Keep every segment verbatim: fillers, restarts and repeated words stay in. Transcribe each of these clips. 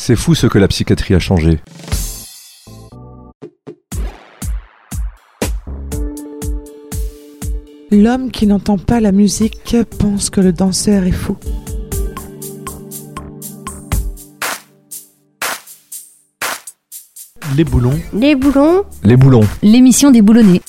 C'est fou ce que la psychiatrie a changé. L'homme qui n'entend pas la musique pense que le danseur est fou. Les boulons. Les boulons. Les boulons. L'émission des boulonnais.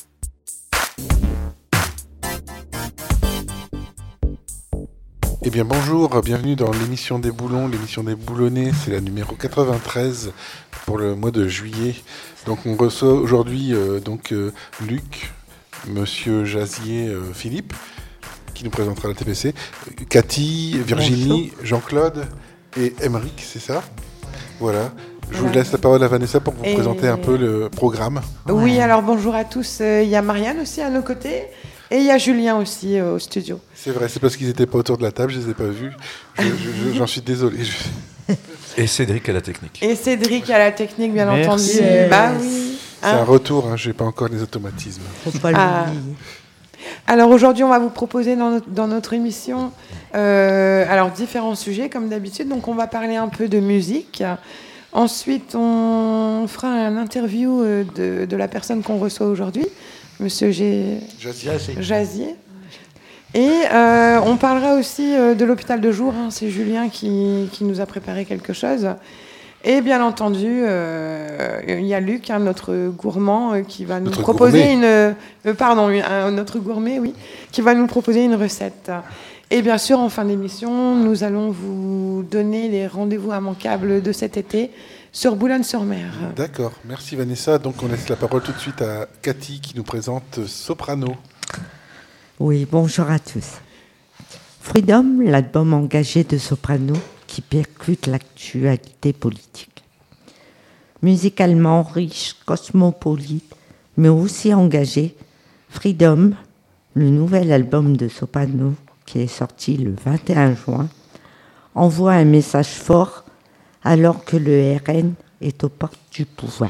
Eh bien bonjour, bienvenue dans l'émission des boulons, l'émission des boulonnais, c'est la numéro quatre-vingt-treize pour le mois de juillet. Donc on reçoit aujourd'hui euh, donc euh, Luc, Monsieur Jazier, euh, Philippe, qui nous présentera la T P C, Cathy, Virginie, bonjour. Jean-Claude et Émeric, c'est ça ? Voilà. Je voilà. vous laisse la parole à Vanessa pour vous et... présenter un peu le programme. Oui, alors bonjour à tous. Il y a Marianne aussi à nos côtés. Et il y a Julien aussi euh, au studio. C'est vrai, c'est parce qu'ils n'étaient pas autour de la table, je ne les ai pas vus. Je, je, j'en suis désolé. Et Cédric à la technique. Et Cédric à la technique, bien Merci. entendu. Yes. Bah oui. C'est hein un retour, hein, je n'ai pas encore les automatismes. Faut pas ah. Alors aujourd'hui, on va vous proposer dans notre, dans notre émission euh, alors, différents sujets, comme d'habitude. Donc on va parler un peu de musique. Ensuite, on fera un interview de, de la personne qu'on reçoit aujourd'hui. Monsieur G... Jazier. Jazier. Et euh, on parlera aussi euh, de l'hôpital de jour. Hein. C'est Julien qui, qui nous a préparé quelque chose. Et bien entendu, euh, il y a Luc, hein, notre gourmand, euh, qui va nous notre proposer gourmet. une... Euh, pardon, un, notre gourmet, oui, qui va nous proposer une recette. Et bien sûr, en fin d'émission, nous allons vous donner les rendez-vous immanquables de cet été sur Boulogne-sur-Mer. D'accord, merci Vanessa. Donc on laisse la parole tout de suite à Cathy qui nous présente Soprano. Oui, bonjour à tous. Freedom, l'album engagé de Soprano qui percute l'actualité politique. Musicalement riche, cosmopolite, mais aussi engagé, Freedom, le nouvel album de Soprano qui est sorti le vingt et un juin, envoie un message fort alors que le R N est aux portes du pouvoir.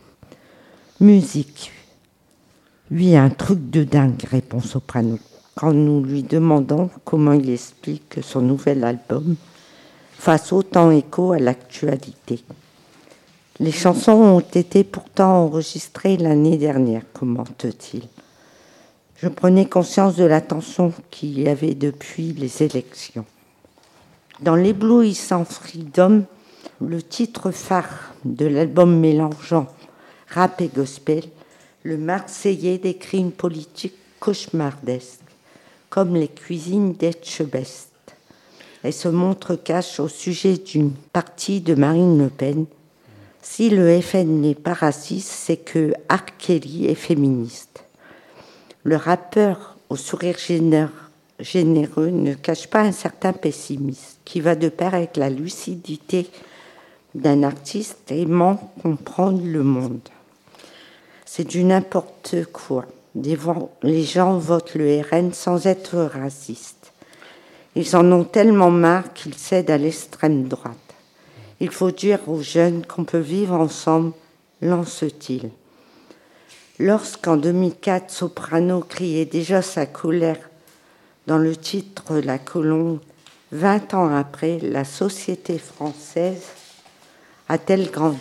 Musique. Oui, un truc de dingue, répond Soprano, quand nous lui demandons comment il explique que son nouvel album fasse autant écho à l'actualité. Les chansons ont été pourtant enregistrées l'année dernière, commente-t-il. Je prenais conscience de la tension qu'il y avait depuis les élections. Dans l'éblouissant Freedom, le titre phare de l'album mélangeant rap et gospel, le Marseillais décrit une politique cauchemardesque, comme les cuisines d'Etchebest, et se montre cash au sujet d'une partie de Marine Le Pen. Si le F N n'est pas raciste, c'est que R. Kelly est féministe. Le rappeur au sourire généreux ne cache pas un certain pessimisme qui va de pair avec la lucidité d'un artiste aimant comprendre le monde. C'est du n'importe quoi. Les gens votent le R N sans être racistes. Ils en ont tellement marre qu'ils cèdent à l'extrême droite. Il faut dire aux jeunes qu'on peut vivre ensemble, lance-t-il. Lorsqu'en deux mille quatre, Soprano criait déjà sa colère dans le titre La Colombe, vingt ans après, la société française a-t-elle grandi ?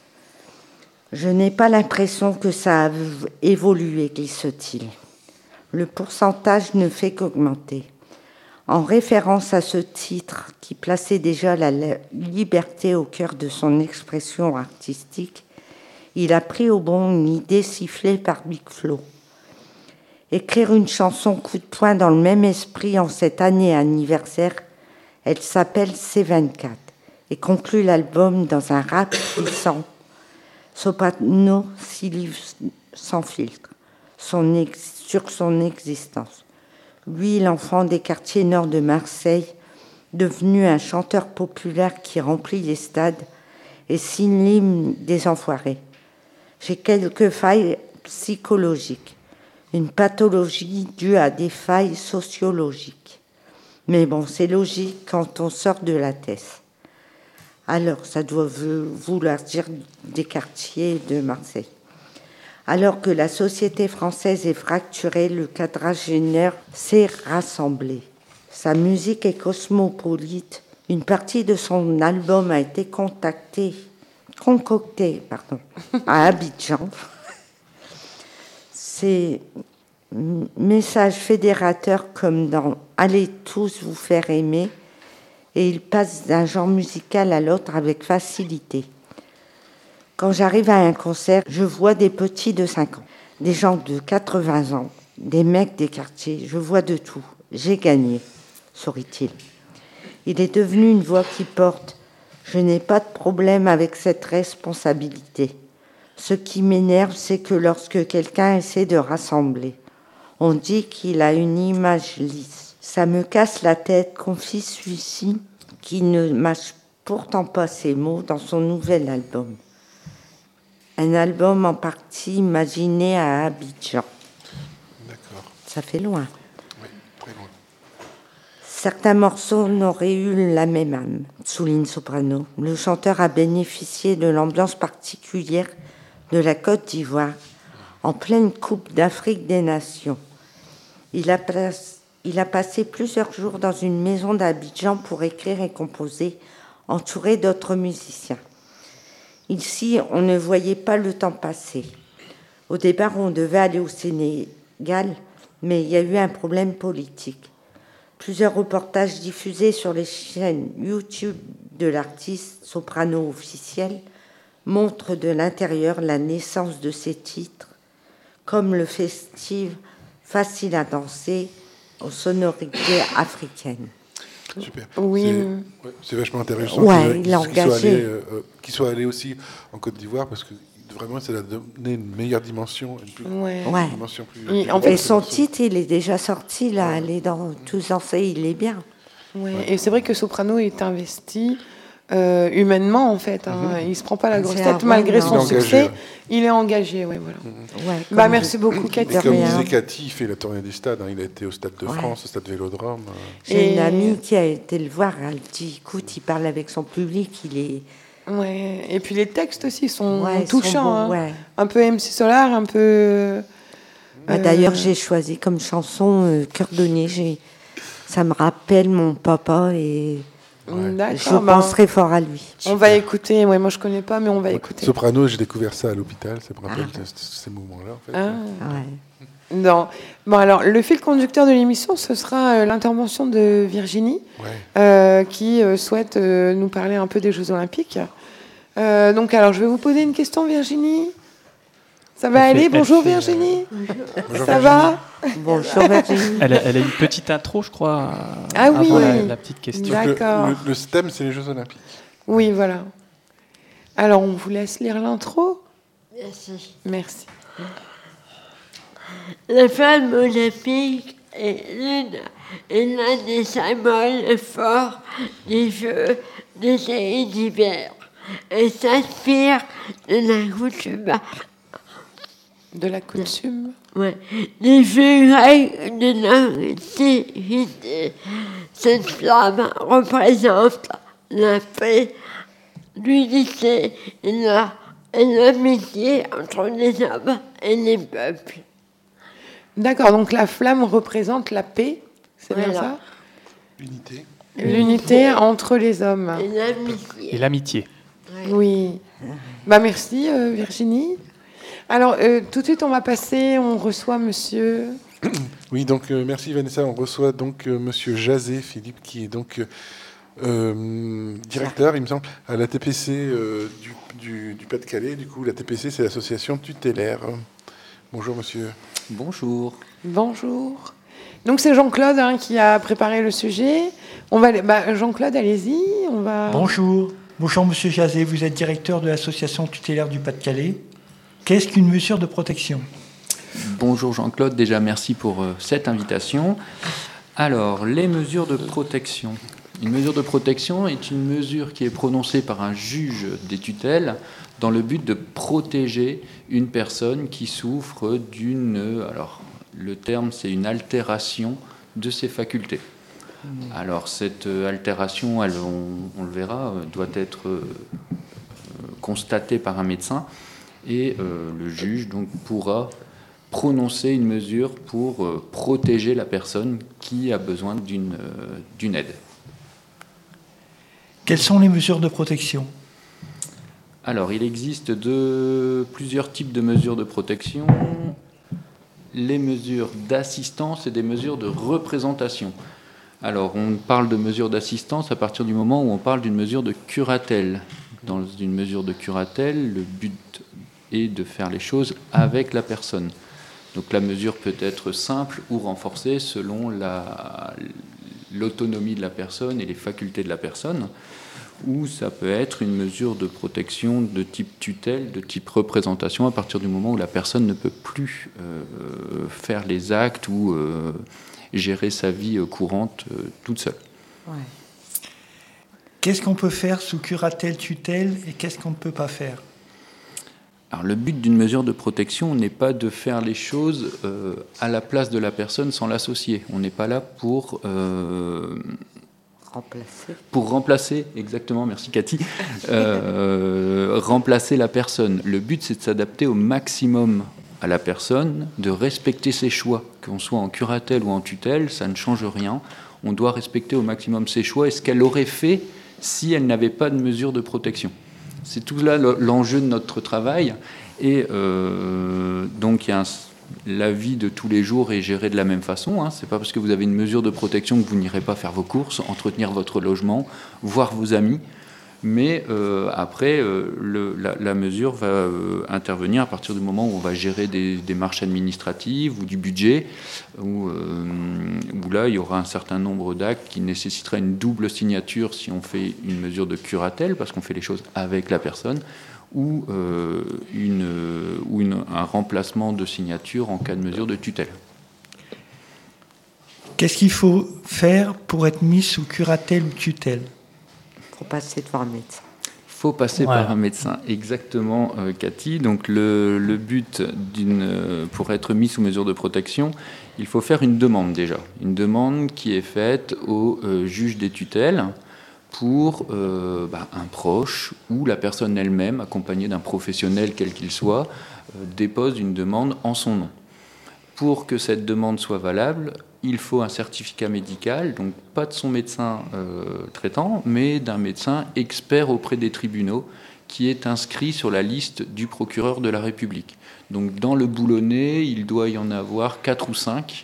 Je n'ai pas l'impression que ça a évolué, glisse-t-il. Le pourcentage ne fait qu'augmenter. En référence à ce titre qui plaçait déjà la liberté au cœur de son expression artistique, il a pris au bon une idée sifflée par Big Flo. Écrire une chanson coup de poing dans le même esprit en cette année anniversaire, elle s'appelle C vingt-quatre et conclut l'album dans un rap puissant. Soprano s'y livre sans filtre son ex- sur son existence. Lui, l'enfant des quartiers nord de Marseille, devenu un chanteur populaire qui remplit les stades et signe l'hymne des enfoirés. J'ai quelques failles psychologiques, une pathologie due à des failles sociologiques. Mais bon, c'est logique quand on sort de la thèse. Alors, ça doit vouloir dire des quartiers de Marseille. Alors que la société française est fracturée, le quadragénaire s'est rassemblé. Sa musique est cosmopolite, Une partie de son album a été contactée, concoctée pardon, à Abidjan. C'est message fédérateur comme dans « Allez tous vous faire aimer » et il passe d'un genre musical à l'autre avec facilité. Quand j'arrive à un concert, je vois des petits de cinq ans, des gens de quatre-vingts ans, des mecs des quartiers, je vois de tout. J'ai gagné, sourit-il. Il est devenu une voix qui porte. Je n'ai pas de problème avec cette responsabilité. Ce qui m'énerve, c'est que lorsque quelqu'un essaie de rassembler, on dit qu'il a une image lisse. Ça me casse la tête, confie celui-ci, qui ne mâche pourtant pas ses mots dans son nouvel album. Un album en partie imaginé à Abidjan. D'accord. Ça fait loin. Oui, très loin. Certains morceaux n'auraient eu la même âme, souligne Soprano. Le chanteur a bénéficié de l'ambiance particulière de la Côte d'Ivoire, en pleine Coupe d'Afrique des Nations. Il a, place, il a passé plusieurs jours dans une maison d'Abidjan pour écrire et composer, entouré d'autres musiciens. Ici, on ne voyait pas le temps passer. Au départ, on devait aller au Sénégal, mais il y a eu un problème politique. Plusieurs reportages diffusés sur les chaînes YouTube de l'artiste soprano officiel montrent de l'intérieur la naissance de ces titres, comme le festif Facile à danser aux sonorités africaines. Super. Oui. C'est, ouais, c'est vachement intéressant ouais, qu'il, il a qu'il, soit engagé. allé, euh, qu'il soit allé aussi en Côte d'Ivoire parce que vraiment, ça a donné une meilleure dimension, une, plus, Ouais. Ouais. une dimension plus. Et plus en fait, Et son morceau. titre, il est déjà sorti, là, elle est dans Tous en fait, il est bien. Ouais. Et c'est vrai que Soprano est investi euh, humainement, en fait. Hein. Mm-hmm. Il ne se prend pas la C'est grosse un tête malgré vrai son engagé, succès. ouais. Il est engagé, ouais, voilà. Ouais, Bah, comme merci de- beaucoup, Et Cathy. comme rien. disait Cathy, il fait la tournée des stades. Hein. Il a été au Stade de Ouais. France, au Stade Vélodrome. euh. J'ai Et- une amie qui a été le voir, elle dit, écoute, il parle avec son public, il est... Ouais. Et puis les textes aussi sont Ouais, ils sont touchants. beaux, hein. ouais. Un peu M C Solar, un peu... Bah, Euh, D'ailleurs, j'ai choisi comme chanson euh, Cœur donné. J'ai... Ça me rappelle mon papa et Ouais. D'accord. je bah, penserai fort à lui. on va écouter. Ouais, moi, je connais pas, mais on va Ouais. écouter. Soprano, j'ai découvert ça à l'hôpital. Ça me rappelle Ah. ce- ces moments-là. En fait. Ah. Ouais. Non. Bon, alors, le fil conducteur de l'émission, ce sera euh, l'intervention de Virginie, Ouais. euh, qui euh, souhaite euh, nous parler un peu des Jeux Olympiques. Euh, donc, alors, je vais vous poser une question, Virginie. Ça va Elle aller? fait- elle Bonjour, fait, euh, Virginie. Bonjour, Ça Virginie. va? Bonjour Virginie. Elle a, elle a une petite intro, je crois. Ah oui, avant la, oui. la petite question. Donc, le- D'accord. Le, le thème, c'est les Jeux Olympiques. Oui, voilà. Alors, on vous laisse lire l'intro. Merci. Merci. La flamme olympique est l'une est l'un des symboles forts des Jeux d'été et d'hiver. Elle s'inspire de la coutume De la coutume. ouais, des Jeux grecs de l'Antiquité. Cette flamme représente la paix, l'unité et la- et l'amitié entre les hommes et les peuples. D'accord, donc la flamme représente la paix, c'est bien Voilà. ça? Unité. L'unité entre les hommes. Et l'amitié. Et l'amitié. Oui. Bah merci euh, Virginie. Alors euh, tout de suite on va passer, on reçoit monsieur. Oui, donc euh, merci Vanessa. On reçoit donc euh, Monsieur Jazé Philippe, qui est donc euh, euh, directeur, il me semble, à la T P C euh, du, du, du Pas-de-Calais. Du coup, la T P C, c'est l'association tutélaire. Bonjour Monsieur. Bonjour. Bonjour. Donc c'est Jean-Claude hein, qui a préparé le sujet. On va, aller- bah, Jean-Claude, allez-y. On va. Bonjour. Bonjour Monsieur Jazé, vous êtes directeur de l'association tutélaire du Pas-de-Calais. Qu'est-ce qu'une mesure de protection? Bonjour Jean-Claude, déjà merci pour euh, cette invitation. Alors, les mesures de protection. Une mesure de protection est une mesure qui est prononcée par un juge des tutelles dans le but de protéger une personne qui souffre d'une... Alors, le terme, c'est une altération de ses facultés. Alors, cette euh, altération, elle, on, on le verra, euh, doit être euh, euh, constatée par un médecin et euh, le juge donc, pourra prononcer une mesure pour euh, protéger la personne qui a besoin d'une euh, d'une aide. Quelles sont les mesures de protection ? Alors, il existe de, plusieurs types de mesures de protection. Les mesures d'assistance et des mesures de représentation. Alors, on parle de mesures d'assistance à partir du moment où on parle d'une mesure de curatelle. Dans une mesure de curatelle, le but est de faire les choses avec la personne. Donc, la mesure peut être simple ou renforcée selon la, l'autonomie de la personne et les facultés de la personne. Ou ça peut être une mesure de protection de type tutelle, de type représentation, à partir du moment où la personne ne peut plus euh, faire les actes ou euh, gérer sa vie courante euh, toute seule. Ouais. Qu'est-ce qu'on peut faire sous curatelle, tutelle, et qu'est-ce qu'on ne peut pas faire ? Alors, le but d'une mesure de protection n'est pas de faire les choses euh, à la place de la personne sans l'associer. On n'est pas là pour... Euh, Remplacer. Pour remplacer, exactement, merci Cathy, euh, remplacer la personne. Le but, c'est de s'adapter au maximum à la personne, de respecter ses choix. Qu'on soit en curatelle ou en tutelle, ça ne change rien. On doit respecter au maximum ses choix et ce qu'elle aurait fait si elle n'avait pas de mesure de protection. C'est tout là l'enjeu de notre travail. Et euh, donc, il y a un... La vie de tous les jours est gérée de la même façon. Hein. Ce n'est pas parce que vous avez une mesure de protection que vous n'irez pas faire vos courses, entretenir votre logement, voir vos amis. Mais euh, après, euh, le, la, la mesure va euh, intervenir à partir du moment où on va gérer des démarches administratives ou du budget, où, euh, où là, il y aura un certain nombre d'actes qui nécessiteraient une double signature si on fait une mesure de curatelle, parce qu'on fait les choses avec la personne, ou, euh, une, ou une, un remplacement de signature en cas de mesure de tutelle. Qu'est-ce qu'il faut faire pour être mis sous curatelle ou tutelle ? Il faut passer devant un médecin. Il faut passer Ouais. par un médecin, exactement, euh, Cathy. Donc le, le but, d'une, euh, pour être mis sous mesure de protection, il faut faire une demande déjà. Une demande qui est faite au euh, juge des tutelles, pour euh, bah, un proche ou la personne elle-même, accompagnée d'un professionnel quel qu'il soit, euh, dépose une demande en son nom. Pour que cette demande soit valable, il faut un certificat médical, donc pas de son médecin euh, traitant, mais d'un médecin expert auprès des tribunaux, qui est inscrit sur la liste du procureur de la République. Donc dans le Boulonnais, il doit y en avoir quatre ou cinq,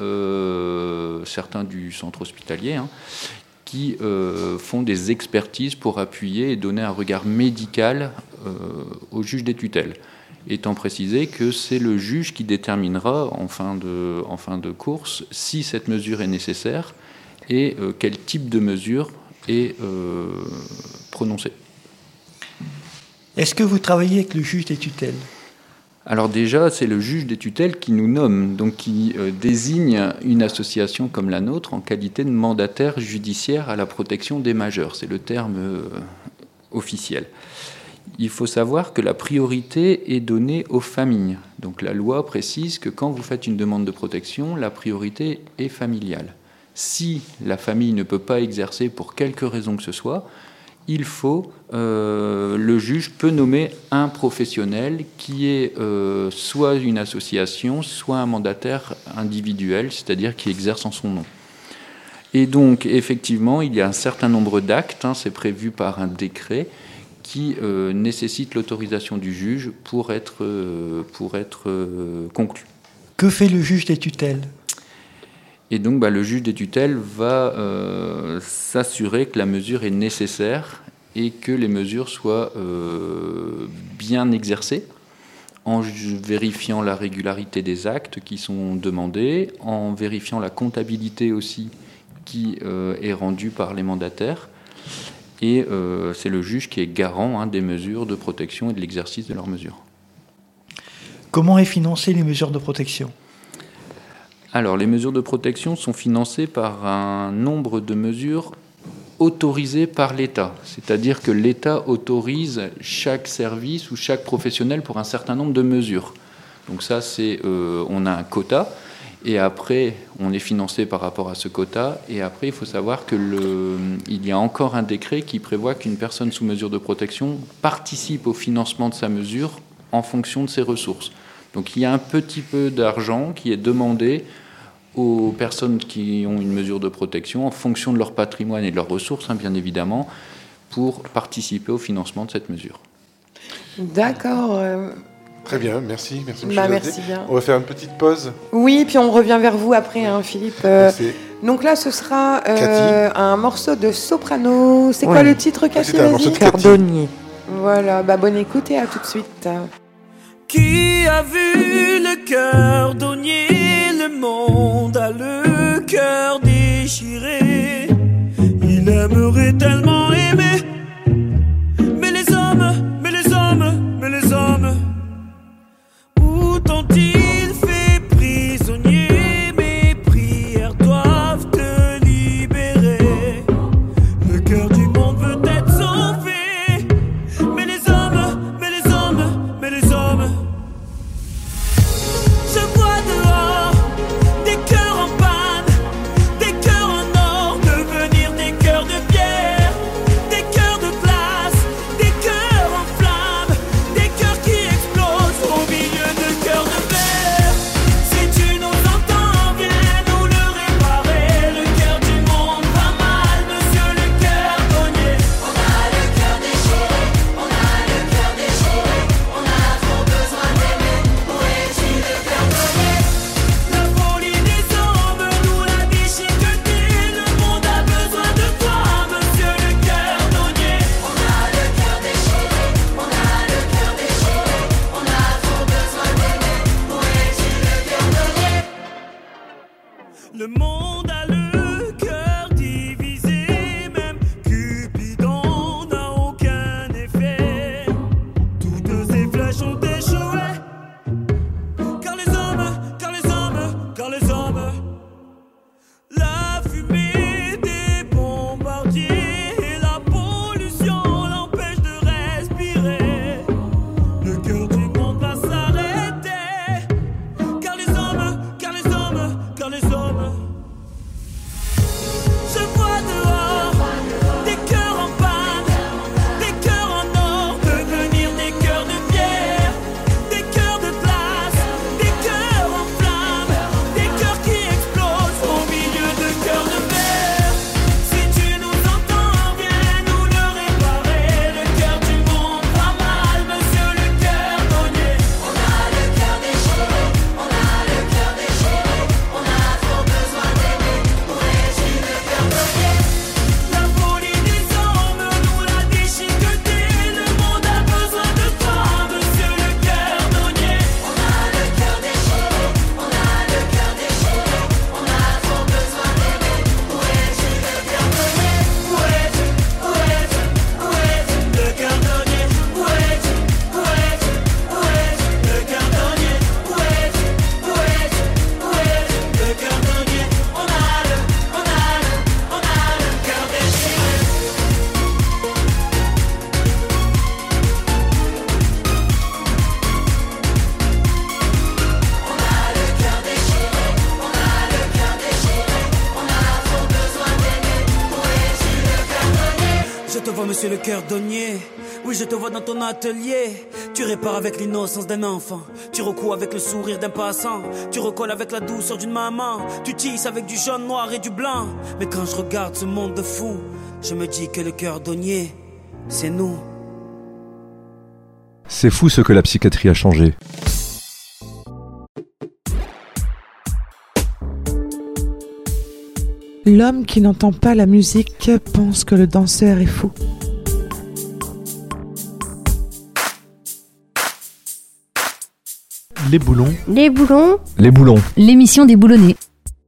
euh, certains du centre hospitalier, hein, qui euh, font des expertises pour appuyer et donner un regard médical euh, au juge des tutelles. Étant précisé que c'est le juge qui déterminera en fin de, en fin de course si cette mesure est nécessaire et euh, quel type de mesure est euh, prononcée. Est-ce que vous travaillez avec le juge des tutelles ? Alors déjà, c'est le juge des tutelles qui nous nomme, donc qui euh, désigne une association comme la nôtre en qualité de mandataire judiciaire à la protection des majeurs. C'est le terme euh, officiel. Il faut savoir que la priorité est donnée aux familles. Donc la loi précise que quand vous faites une demande de protection, la priorité est familiale. Si la famille ne peut pas exercer pour quelque raison que ce soit, il faut, euh, le juge peut nommer un professionnel qui est euh, soit une association, soit un mandataire individuel, c'est-à-dire qui exerce en son nom. Et donc, effectivement, il y a un certain nombre d'actes, hein, c'est prévu par un décret, qui euh, nécessite l'autorisation du juge pour être, euh, pour être euh, conclu. Que fait le juge des tutelles ? Et donc, bah, le juge des tutelles va euh, s'assurer que la mesure est nécessaire et que les mesures soient euh, bien exercées, en vérifiant la régularité des actes qui sont demandés, en vérifiant la comptabilité aussi qui euh, est rendue par les mandataires. Et euh, c'est le juge qui est garant hein, des mesures de protection et de l'exercice de leurs mesures. Comment est financées les mesures de protection ? Alors, les mesures de protection sont financées par un nombre de mesures autorisées par l'État. C'est-à-dire que l'État autorise chaque service ou chaque professionnel pour un certain nombre de mesures. Donc ça, c'est, euh, on a un quota. Et après, on est financé par rapport à ce quota. Et après, il faut savoir que le, il y a encore un décret qui prévoit qu'une personne sous mesure de protection participe au financement de sa mesure en fonction de ses ressources. Donc il y a un petit peu d'argent qui est demandé aux personnes qui ont une mesure de protection en fonction de leur patrimoine et de leurs ressources, hein, bien évidemment, pour participer au financement de cette mesure. D'accord. euh, Très bien, merci. Merci, monsieur Bah, José. merci bien. On va faire une petite pause. Oui, puis on revient vers vous après, hein, Philippe. Euh, C'est- donc là, ce sera euh, Cathy. un morceau de soprano. C'est quoi Ouais. le titre, Cathy? C'était un morceau Vas-y. de Cathy. Cordonnier. Voilà, bah, bonne écoute et à tout de suite. Qui a vu le cordonnier? Le monde a le cœur déchiré. Il aimerait tellement aimer, mais les hommes, mais les hommes, mais les hommes, où t'ont-ils fait prisonnier? Mes prières doivent te libérer. Le cœur du monde veut être sauvé, mais les hommes, mais les hommes, mais les hommes. Je vois dehors des cœurs en panne, des cœurs en or devenir des cœurs de pierre, des cœurs de glace, des cœurs en flammes, des cœurs qui explosent au milieu de cœurs de verre. Si tu nous entends, viens nous le réparer. Le cœur du monde va mal, monsieur le cordonnier. On a le cœur déchiré, on a le cœur déchiré, on a trop besoin d'aimer. Où es-tu le cordonnier? La folie des hommes nous l'a déchiqueté. Le monde a besoin de toi, monsieur le cordonnier. On a le cœur déchiré, on a le cœur déchiré, on a trop besoin d'aimer. Où es-tu le cordonnier? Le monde a le cœur divisé, même Cupidon n'a aucun effet. Toutes ces flèches ont échoué. Car les hommes, car les hommes, car les hommes, la fumée des bombardiers et la pollution l'empêchent de respirer. Le cœur du monde va s'arrêter. Car les hommes, car les hommes, car les hommes. Je vois dehors des cœurs en panne, des cœurs en or devenir des cœurs de pierre, des cœurs de glace, des cœurs en flammes, des cœurs qui explosent au milieu de cœurs de verre. Si tu nous entends, viens nous le réparer. Le cœur du monde va mal, monsieur le cordonnier. On a le cœur déchiré, on a le cœur déchiré, on a trop besoin d'aimer. Où es-tu le cordonnier? La folie des hommes nous l'a déchiqueté. Le monde a besoin de toi, monsieur le cordonnier. On a le cœur déchiré, on a le cœur déchiré, on a trop besoin d'aimer. Où es-tu le cordonnier? Où es-tu? Où es-tu? Où es-tu le cordonnier? Où es-tu? Où es-tu? Où es-tu le cordonnier? Où es-tu? Où es-tu? Où es-tu le cordonnier? On a le, on a le, on a le cœur déchiré. On a le cœur déchiré, on a le cœur déchiré, on a trop besoin d'aimer. Où es-tu le cordonnier? Je te vois, monsieur le cordonnier. Oui, je te vois dans ton atelier. Tu répares avec l'innocence d'un enfant. Tu recoues avec le sourire d'un passant. Tu recolles avec la douceur d'une maman. Tu tisses avec du jaune, noir et du blanc. Mais quand je regarde ce monde de fou, je me dis que le cordonnier, c'est nous. C'est fou ce que la psychiatrie a changé. L'homme qui n'entend pas la musique pense que le danseur est fou. Les boulons. Les boulons, Les boulons. l'émission des boulonnais.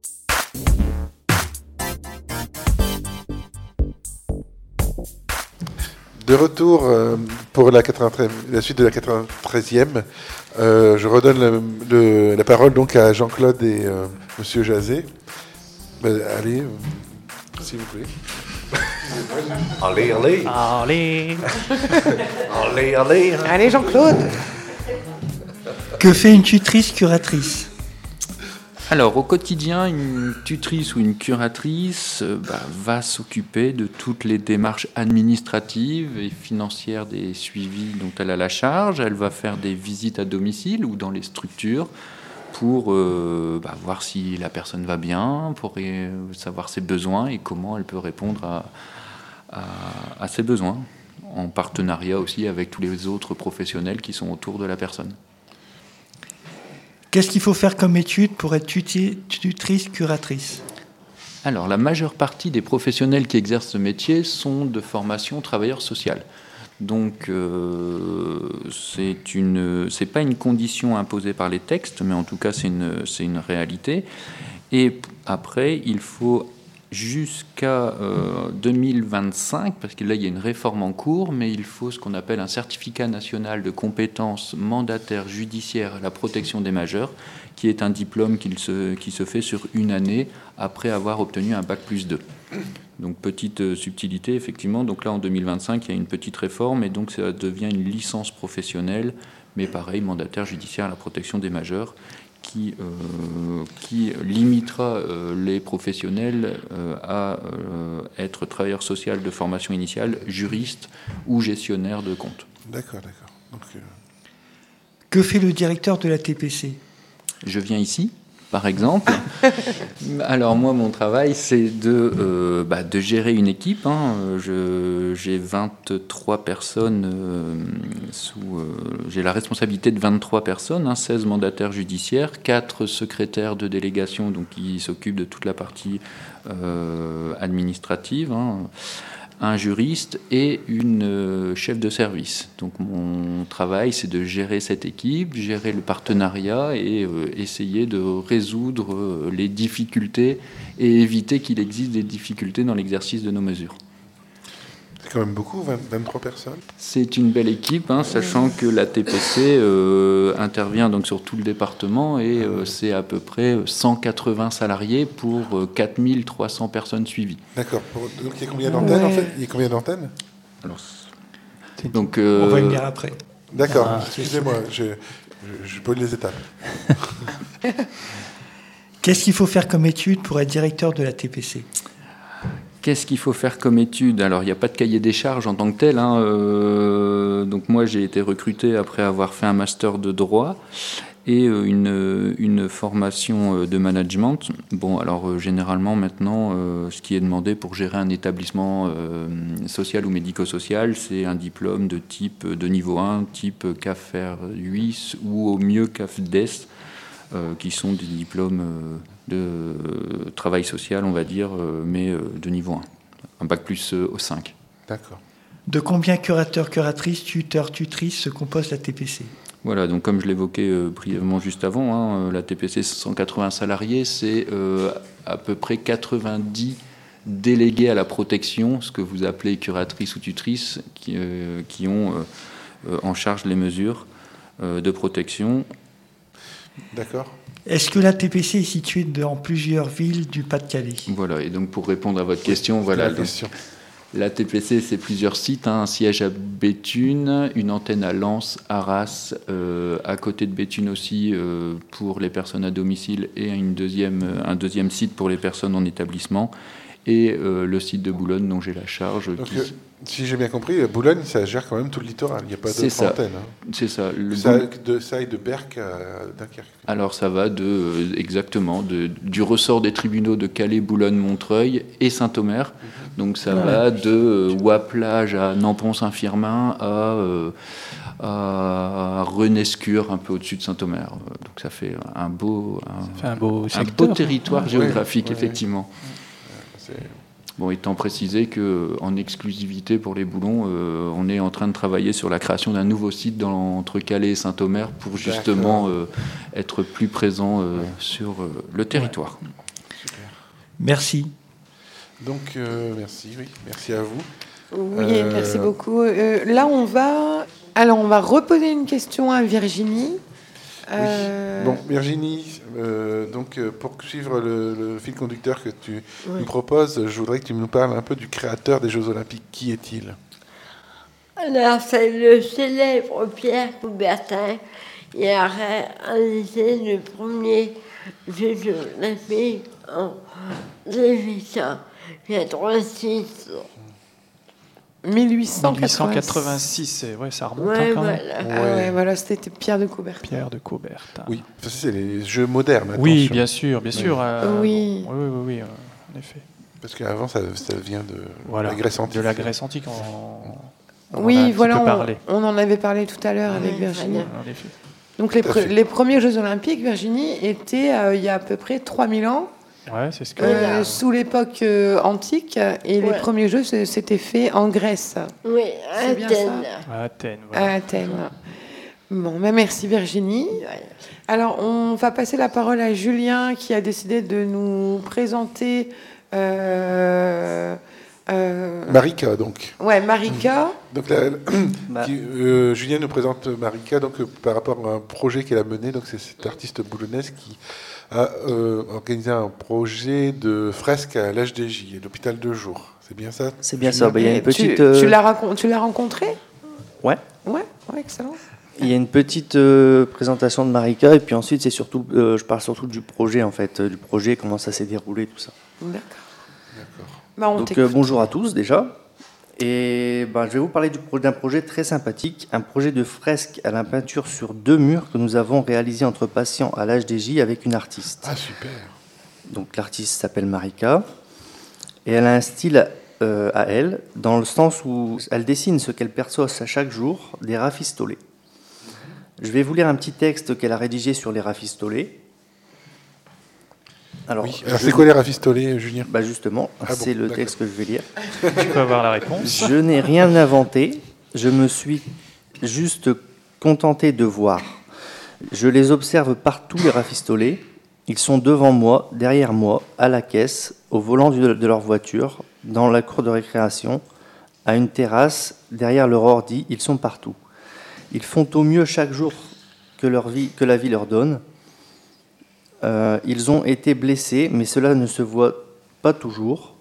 De retour euh, pour la, quatre-vingt-treize la suite de la quatre-vingt-treizième, euh, je redonne le- le- la parole donc à Jean-Claude et euh, Monsieur Jazé. Ben, allez, euh, s'il vous plaît. Allez, allez. Allez. Allez, allez. Allez, Jean-Claude. Que fait une tutrice curatrice? Alors, au quotidien, une tutrice ou une curatrice euh, bah, va s'occuper de toutes les démarches administratives et financières des suivis dont elle a la charge. Elle va faire des visites à domicile ou dans les structures pour euh, bah, voir si la personne va bien, pour euh, savoir ses besoins et comment elle peut répondre à, à, à ses besoins, en partenariat aussi avec tous les autres professionnels qui sont autour de la personne. Qu'est-ce qu'il faut faire comme étude pour être tuti- tutrice, curatrice ? Alors, la majeure partie des professionnels qui exercent ce métier sont de formation travailleur social. Donc, euh, c'est une, c'est pas une condition imposée par les textes, mais en tout cas, c'est une, c'est une réalité. Et après, il faut jusqu'à euh, deux mille vingt-cinq, parce que là, il y a une réforme en cours, mais il faut ce qu'on appelle un certificat national de compétences mandataires judiciaires à la protection des majeurs, qui est un diplôme qui se, qui se fait sur une année après avoir obtenu un bac plus deux. Donc, petite euh, subtilité, effectivement. Donc là, en deux mille vingt-cinq, il y a une petite réforme, et donc ça devient une licence professionnelle, mais pareil, mandataire judiciaire à la protection des majeurs, qui, euh, qui limitera euh, les professionnels euh, à euh, être travailleur social de formation initiale, juriste ou gestionnaire de compte. D'accord, d'accord. Donc, euh... Que fait le directeur de la T P C ? Je viens ici, par exemple. Alors moi, mon travail, c'est de, euh, bah, de gérer une équipe. Hein. Je, j'ai vingt-trois personnes euh, sous... Euh, j'ai la responsabilité de vingt-trois personnes, hein, seize mandataires judiciaires, quatre secrétaires de délégation, donc qui s'occupent de toute la partie euh, administrative, hein, un juriste et une euh, chef de service. Donc mon travail, c'est de gérer cette équipe, gérer le partenariat et euh, essayer de résoudre euh, les difficultés et éviter qu'il existe des difficultés dans l'exercice de nos mesures. C'est quand même beaucoup, vingt, vingt-trois personnes. C'est une belle équipe, hein, sachant que la T P C euh, intervient donc sur tout le département et euh, c'est à peu près cent quatre-vingts salariés pour euh, quatre mille trois cents personnes suivies. D'accord. Donc il y a combien d'antennes, Ouais. en fait ? Il y a combien d'antennes ? Alors, donc, euh, On va y venir après. D'accord. Ah, Excusez-moi, je, je, je brûle les étapes. Qu'est-ce qu'il faut faire comme étude pour être directeur de la T P C ? Qu'est-ce qu'il faut faire comme étude ? Alors, il n'y a pas de cahier des charges en tant que tel. Hein, euh, donc, moi, j'ai été recruté après avoir fait un master de droit et euh, une, une formation de management. Bon, alors, euh, généralement, maintenant, euh, ce qui est demandé pour gérer un établissement euh, social ou médico-social, c'est un diplôme de type de niveau un, type C A F R huit ou au mieux C A F D E S, euh, qui sont des diplômes... Euh, de travail social, on va dire, mais de niveau un. Un bac plus au cinq. D'accord. De combien curateurs, curatrices, tuteurs, tutrices se compose la T P C ? Voilà, donc comme je l'évoquais euh, brièvement juste avant, hein, la T P C, cent quatre-vingts salariés, c'est euh, à peu près quatre-vingt-dix délégués à la protection, ce que vous appelez curatrices ou tutrices, qui, euh, qui ont euh, en charge les mesures euh, de protection. D'accord. Est-ce que la T P C est située dans plusieurs villes du Pas-de-Calais ? Voilà, et donc pour répondre à votre question, voilà. La question. La T P C, c'est plusieurs sites, hein, un siège à Béthune, une antenne à Lens, Arras, euh, à côté de Béthune aussi euh, pour les personnes à domicile et une deuxième, un deuxième site pour les personnes en établissement et euh, le site de Boulogne dont j'ai la charge. Donc, qui... euh, si j'ai bien compris, Boulogne, ça gère quand même tout le littoral. Il n'y a pas C'est d'autres ça. antennes. Hein. C'est ça. Le Ça, Boul- de, ça aille de Berck à Dunkerque. Alors ça va de euh, exactement de, du ressort des tribunaux de Calais, Boulogne, Montreuil et Saint-Omer. Donc ça Ouais. va de euh, Ouaplage à Nampont-Saint-Firmin à, euh, à Renescure, un peu au-dessus de Saint-Omer. Euh, Donc ça fait un beau, un, Ça fait un beau un secteur. beau territoire Ouais, géographique, ouais, effectivement. C'est... Bon, étant précisé qu'en exclusivité pour les Boulons, euh, on est en train de travailler sur la création d'un nouveau site dans, entre Calais et Saint-Omer pour justement euh, être plus présent euh, sur euh, le territoire. Super. Merci. Donc, euh, merci, oui. Merci à vous. Oui, Euh, merci beaucoup. Euh, là, on va... Alors, on va reposer une question à Virginie. Euh, Bon, Virginie, euh, donc, euh, pour suivre le, le fil conducteur que tu Oui. nous proposes, je voudrais que tu nous parles un peu du créateur des Jeux Olympiques. Qui est-il ? Alors, c'est le célèbre Pierre Coubertin qui a réalisé le premier Jeu olympique en mille huit cent quatre-vingt-six. mille huit cent mille huit cent quatre-vingt-six. quatre-vingt-six, c'est- ouais, ça remonte Ouais, hein, quand même. voilà. Ah ouais, voilà, c'était Pierre de Coubertin. Pierre de Coubertin. Oui, ça, c'est les Jeux modernes. Oui, attention. bien sûr, bien sûr. euh, Oui. Oui, oui, oui, oui, euh, en effet. Parce qu'avant, ça, ça vient de Voilà, la Grèce antique. de la Grèce antique. On, on en a un Oui, petit voilà, peu on, parlé. on en avait parlé tout à l'heure avec Ouais, Virginie. En effet. Donc les, Tout à pre- fait. les premiers Jeux Olympiques, Virginie, étaient euh, il y a à peu près trois mille ans, Ouais, c'est ce que. euh, Voilà. sous l'époque euh, antique, et les Ouais. premiers Jeux c- s'étaient faits en Grèce, Oui, C'est bien Athènes. À Athènes. Voilà. à Athènes. Bon, ben merci Virginie. Alors, on va passer la parole à Julien qui a décidé de nous présenter euh, euh, Marika, donc. ouais, Marika. Donc la- Bah. qui, euh, Julien nous présente Marika donc, euh, par rapport à un projet qu'elle a mené. Donc, c'est cette artiste boulonnaise qui a euh, organisé un projet de fresque à l'H D J, à l'hôpital de jour. C'est bien ça C'est bien Julien ça. Bah, il y a une Et petite. tu, euh, tu l'as racon- tu l'as rencontré? Ouais. Ouais, ouais, excellent. Il y a une petite euh, présentation de Marika et puis ensuite c'est surtout, euh, je parle surtout du projet en fait, euh, du projet, comment ça s'est déroulé, tout ça. D'accord. Bah, on Donc t'écoute. euh, bonjour à tous déjà. Et ben, je vais vous parler du pro- d'un projet très sympathique, un projet de fresque à la peinture sur deux murs que nous avons réalisé entre patients à l'H D J avec une artiste. Ah, super. Donc l'artiste s'appelle Marika et elle a un style euh, à elle, dans le sens où elle dessine ce qu'elle perçoit à chaque jour des rafistolés. Je vais vous lire un petit texte qu'elle a rédigé sur les rafistolés. Alors, Oui. Alors, je- c'est quoi les rafistolés, Julien Bah justement, Ah bon, c'est le d'accord. texte que je vais lire. Tu peux avoir la réponse. Je n'ai rien inventé, je me suis juste contenté de voir. Je les observe partout, les rafistolés. Ils sont devant moi, derrière moi, à la caisse, au volant du- de leur voiture, dans la cour de récréation, à une terrasse, derrière leur ordi, ils sont partout. Ils font au mieux chaque jour que, leur vie, que la vie leur donne. Euh, ils ont été blessés, mais cela ne se voit pas toujours.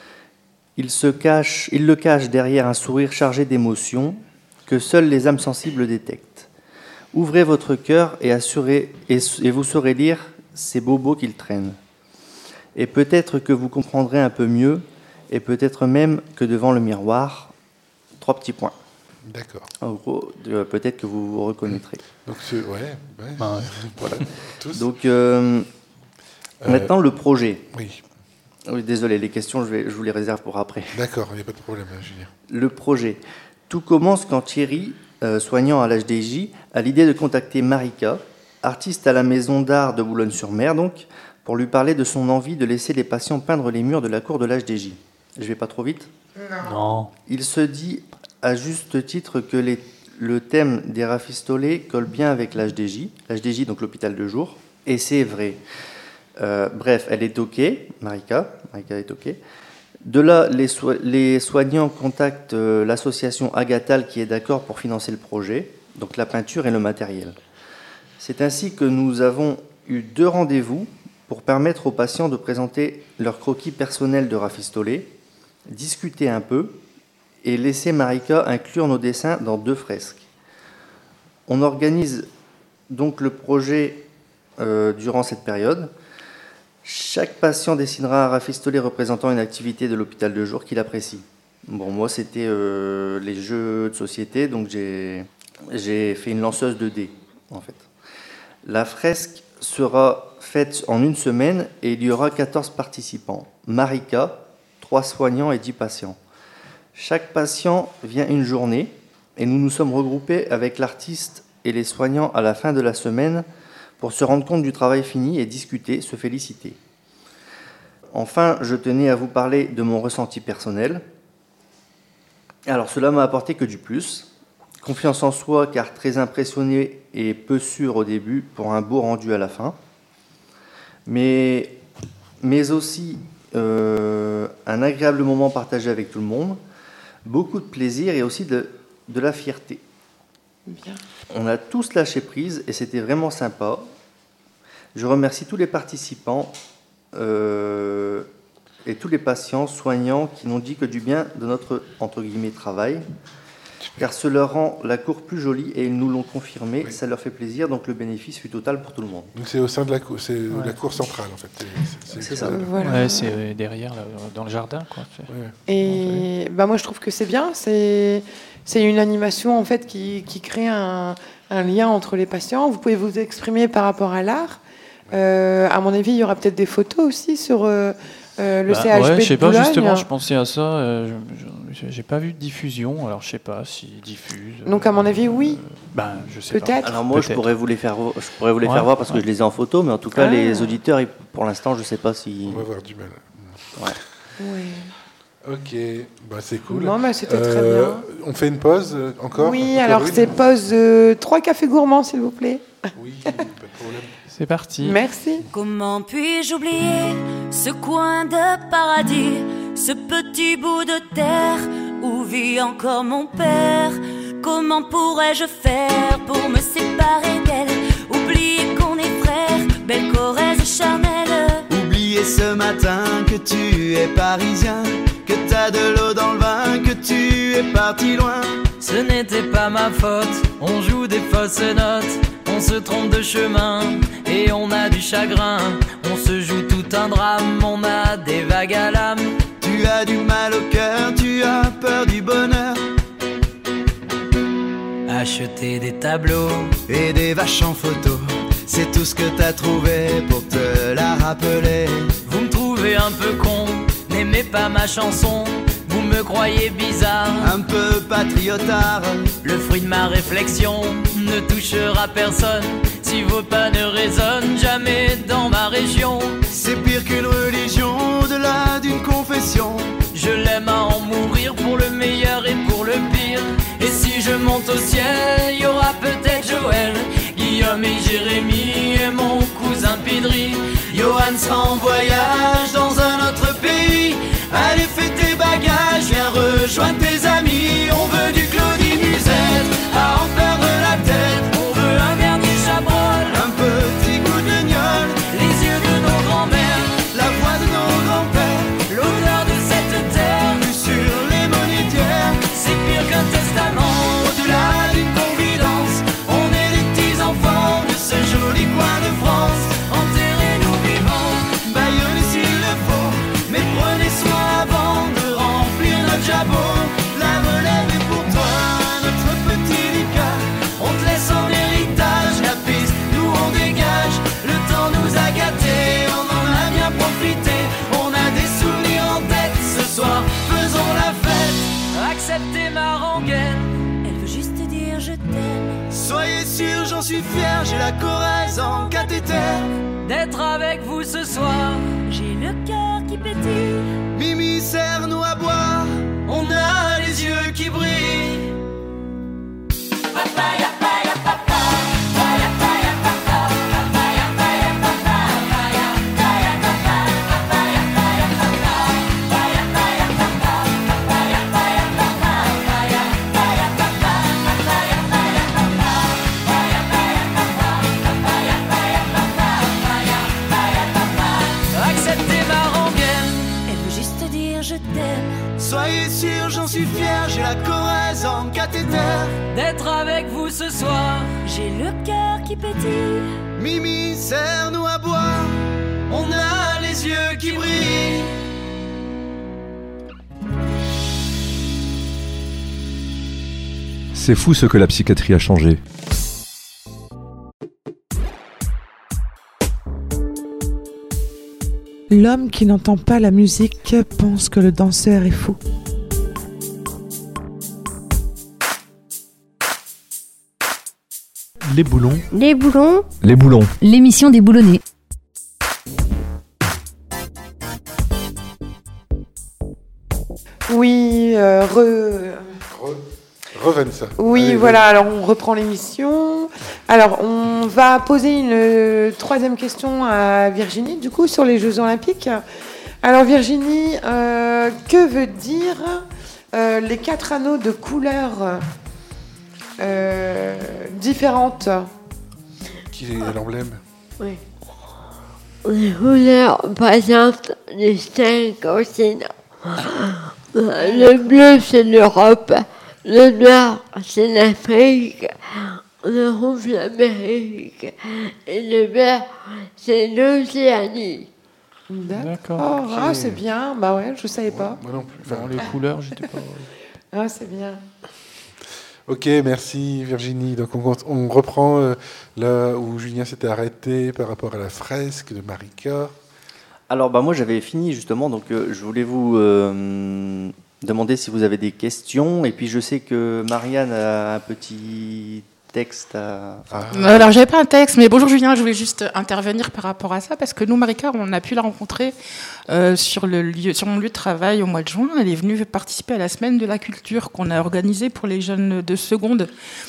Ils, se cachent, ils le cachent derrière un sourire chargé d'émotions que seules les âmes sensibles détectent. Ouvrez votre cœur et, assurez, et, et vous saurez lire ces bobos qu'ils traînent. Et peut-être que vous comprendrez un peu mieux, et peut-être même que devant le miroir, trois petits points. D'accord. En gros, euh, peut-être que vous vous reconnaîtrez. Donc, ce- ouais, ouais. Ben, Voilà. Tous. Donc, euh, Euh, maintenant, le projet. Oui, Oui, désolé, les questions, je, vais, je vous les réserve pour après. d'accord, il n'y a pas de problème, hein, Julien. Le projet. Tout commence quand Thierry, euh, soignant à l'H D J, a l'idée de contacter Marika, artiste à la Maison d'Art de Boulogne-sur-Mer, donc, pour lui parler de son envie de laisser les patients peindre les murs de la cour de l'H D J. Je vais pas trop vite. non. Il se dit à juste titre que les- le thème des rafistolés colle bien avec l'H D J, l'H D J donc l'hôpital de jour, et c'est vrai. Euh, bref, elle est OK, Marika, Marika est OK. De là, les, soi- les soignants contactent euh, l'association Agatal qui est d'accord pour financer le projet, donc la peinture et le matériel. C'est ainsi que nous avons eu deux rendez-vous pour permettre aux patients de présenter leur croquis personnel de rafistolés, discuter un peu et laisser Marika inclure nos dessins dans deux fresques. On organise donc le projet euh, durant cette période. Chaque patient dessinera un rafistolet représentant une activité de l'hôpital de jour qu'il apprécie. Bon, moi, c'était euh, les jeux de société, donc j'ai j'ai fait une lanceuse de dés, en fait. La fresque sera faite en une semaine et il y aura quatorze participants. Marika, trois soignants et dix patients. Chaque patient vient une journée et nous nous sommes regroupés avec l'artiste et les soignants à la fin de la semaine pour se rendre compte du travail fini et discuter, se féliciter. Enfin, je tenais à vous parler de mon ressenti personnel. Alors, cela m'a apporté que du plus. Confiance en soi, car très impressionné et peu sûr au début pour un beau rendu à la fin. Mais, mais aussi euh, un agréable moment partagé avec tout le monde, beaucoup de plaisir et aussi de, de la fierté. Bien. On a tous lâché prise et c'était vraiment sympa. Je remercie tous les participants euh, et tous les patients, soignants qui n'ont dit que du bien de notre entre guillemets travail, car cela rend la cour plus jolie et ils nous l'ont confirmé. Oui. Ça leur fait plaisir, donc le bénéfice fut total pour tout le monde. Donc, c'est au sein de la cour, c'est Ouais. la cour centrale, en fait. C'est- C'est ça. Euh, voilà. Ouais, c'est euh, derrière, là, dans le jardin, quoi. C'est- Ouais. Et bah moi je trouve que c'est bien. C'est c'est une animation en fait qui, qui crée un, un lien entre les patients. Vous pouvez vous exprimer par rapport à l'art. Euh, à mon avis, il y aura peut-être des photos aussi sur euh, euh, le Bah, C H P ouais, de je sais pas, Boulogne. justement, je pensais à ça. euh, je- je- J'ai pas vu de diffusion, alors je sais pas s'ils diffusent. Donc à mon avis, oui. Euh, ben, je sais Peut-être. Alors moi, je Peut-être. pourrais vous les faire, vo- je pourrais vous les Ouais, faire voir parce que ouais. je les ai en photo, mais en tout cas, Ah. les auditeurs, ils- pour l'instant, je sais pas si. On va avoir du mal. Ouais. Oui. Ok, bah, c'est cool. Non, mais c'était très Euh, bien. On fait une pause euh, encore Oui, Encore alors une c'est pause euh, trois cafés gourmands, s'il vous plaît. Oui, pas de problème. C'est parti. Merci. Comment puis-je oublier ce coin de paradis, ce petit bout de terre où vit encore mon père? Comment pourrais-je faire pour me séparer d'elle? Oublier qu'on est frères, belle Corrèze charnelle. Oublier ce matin que tu es parisien, que t'as de l'eau dans le vin, que tu es parti loin. Ce n'était pas ma faute, on joue des fausses notes, on se trompe de chemin et on a du chagrin. On se joue tout un drame, on a des vagues à l'âme. Tu as du mal au cœur, tu as peur du bonheur. Acheter des tableaux et des vaches en photo, c'est tout ce que t'as trouvé pour te la rappeler. Vous me trouvez un peu con, n'aimez pas ma chanson. Vous me croyez bizarre, un peu patriotard. Le fruit de ma réflexion ne touchera personne si vos pas ne résonnent jamais dans ma région. C'est pire qu'une religion, au-delà d'une confession. Je l'aime à en mourir pour le meilleur et pour le pire. Et si je monte au ciel, il y aura peut-être Joël, Guillaume et Jérémy et mon cousin Pidri. Johan sera en voyage dans un autre pays. Allez, fais tes bagages, viens rejoindre tes amis. On veut du Claudie Musette, à en perdre la tête. On veut un dernier chabrol, un petit goût de gnôle, les yeux de nos grands-mères, la voix de nos grands-pères, l'odeur de cette terre, vue sur les monétaires. C'est pire qu'un testament, au-delà d'une confidence. On est les petits enfants de ce joli coin de France. Enterrez-nous vivants, baillonnez s'il le faut, mais prenez soin avant de remplir notre jabot. La relève est pour toi, notre petit Lucas. On te laisse en héritage la piste, nous on dégage. Le temps nous a gâtés, on en a bien profité. On a des souvenirs en tête, ce soir faisons la fête. Acceptez ma rengaine, elle veut juste dire je t'aime. Soyez sûrs, j'en suis fier, j'ai la Corrèze en cathéter. D'être avec vous ce soir, j'ai le cœur qui pétille. Mimi, serre-nous à boire, on a les yeux qui brillent. Papaya, papaya, papa. Papaya, papaya, papa. Papaya, papaya, papa. Papaya, papaya, papa. Papaya, papaya, papa. Papaya, papaya, papa. Papaya, papaya, papa. Papaya, papaya, papa. Papaya, papaya, papa. Papaya, papaya, papa. Papaya, papaya, papa. Papaya, papaya, papa. acceptez ma rengaine. Elle veut juste dire je t'aime. Soyez sûrs, j'en suis fier, j'ai la Corrèze en cathéter. D'être avec vous ce soir, j'ai le cœur qui pétille. Mimi, serre-nous à boire, on a les yeux qui brillent. C'est fou ce que la psychiatrie a changé. L'homme qui n'entend pas la musique pense que le danseur est fou. Les boulons. Les boulons. Les boulons. L'émission des boulonnais. Oui, euh, re... Re... Revenza. Oui, Allez, voilà, alors on reprend l'émission. Alors, on va poser une euh, troisième question à Virginie, du coup, sur les Jeux Olympiques. Alors, Virginie, euh, que veut dire euh, les quatre anneaux de couleurs euh, différentes? Qui est l'emblème? Oui. Les couleurs représentent les cinq continents. Le bleu, c'est l'Europe. Le noir, c'est l'Afrique. Le rouge, l'Amérique. Et le vert, c'est l'Océanie. D'accord. Oh, ah, c'est bien. Bah ouais, je savais pas. Moi non plus. Enfin, les couleurs, j'étais pas. Ah, c'est bien. Ok, merci Virginie. Donc on, on reprend euh, là où Julien s'était arrêté par rapport à la fresque de Marika. Alors, bah, moi, j'avais fini justement, donc euh, je voulais vous euh, demander si vous avez des questions. Et puis, je sais que Marianne a un petit texte à. à... Alors, j'avais pas un texte, mais bonjour Julien, je voulais juste intervenir par rapport à ça, parce que nous, Marika, on a pu la rencontrer euh, sur, le lieu, sur mon lieu de travail au mois de juin. Elle est venue participer à la semaine de la culture qu'on a organisée pour les jeunes de seconde.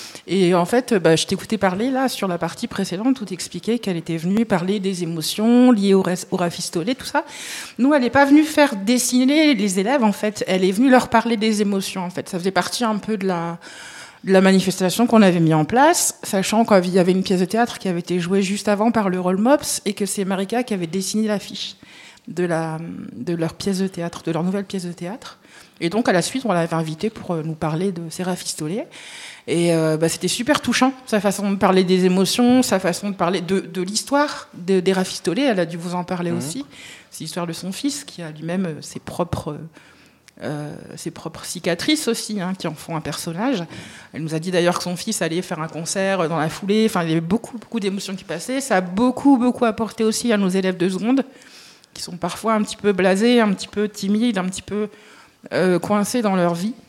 Et en fait, bah, je t'écoutais parler là sur la partie précédente où tu expliquais qu'elle était venue parler des émotions liées au, au rafistolé, tout ça. Nous, elle n'est pas venue faire dessiner les élèves, en fait. Elle est venue leur parler des émotions, en fait. Ça faisait partie un peu de la, de la manifestation qu'on avait mis en place, sachant qu'il y avait une pièce de théâtre qui avait été jouée juste avant par le Rollmops et que c'est Marika qui avait dessiné l'affiche de, la, de leur pièce de théâtre, de leur nouvelle pièce de théâtre. Et donc, à la suite, on l'avait invitée pour nous parler de ces rafistolés. Et euh, bah, c'était super touchant, sa façon de parler des émotions, sa façon de parler de, de l'histoire de, des rafistolés. Elle a dû vous en parler mmh. aussi. C'est l'histoire de son fils, qui a lui-même euh, ses, propres, euh, ses propres cicatrices aussi, hein, qui en font un personnage. Elle nous a dit d'ailleurs que son fils allait faire un concert dans la foulée. Enfin, il y avait beaucoup, beaucoup d'émotions qui passaient. Ça a beaucoup, beaucoup apporté aussi à nos élèves de seconde, qui sont parfois un petit peu blasés, un petit peu timides, un petit peu euh, coincés dans leur vie.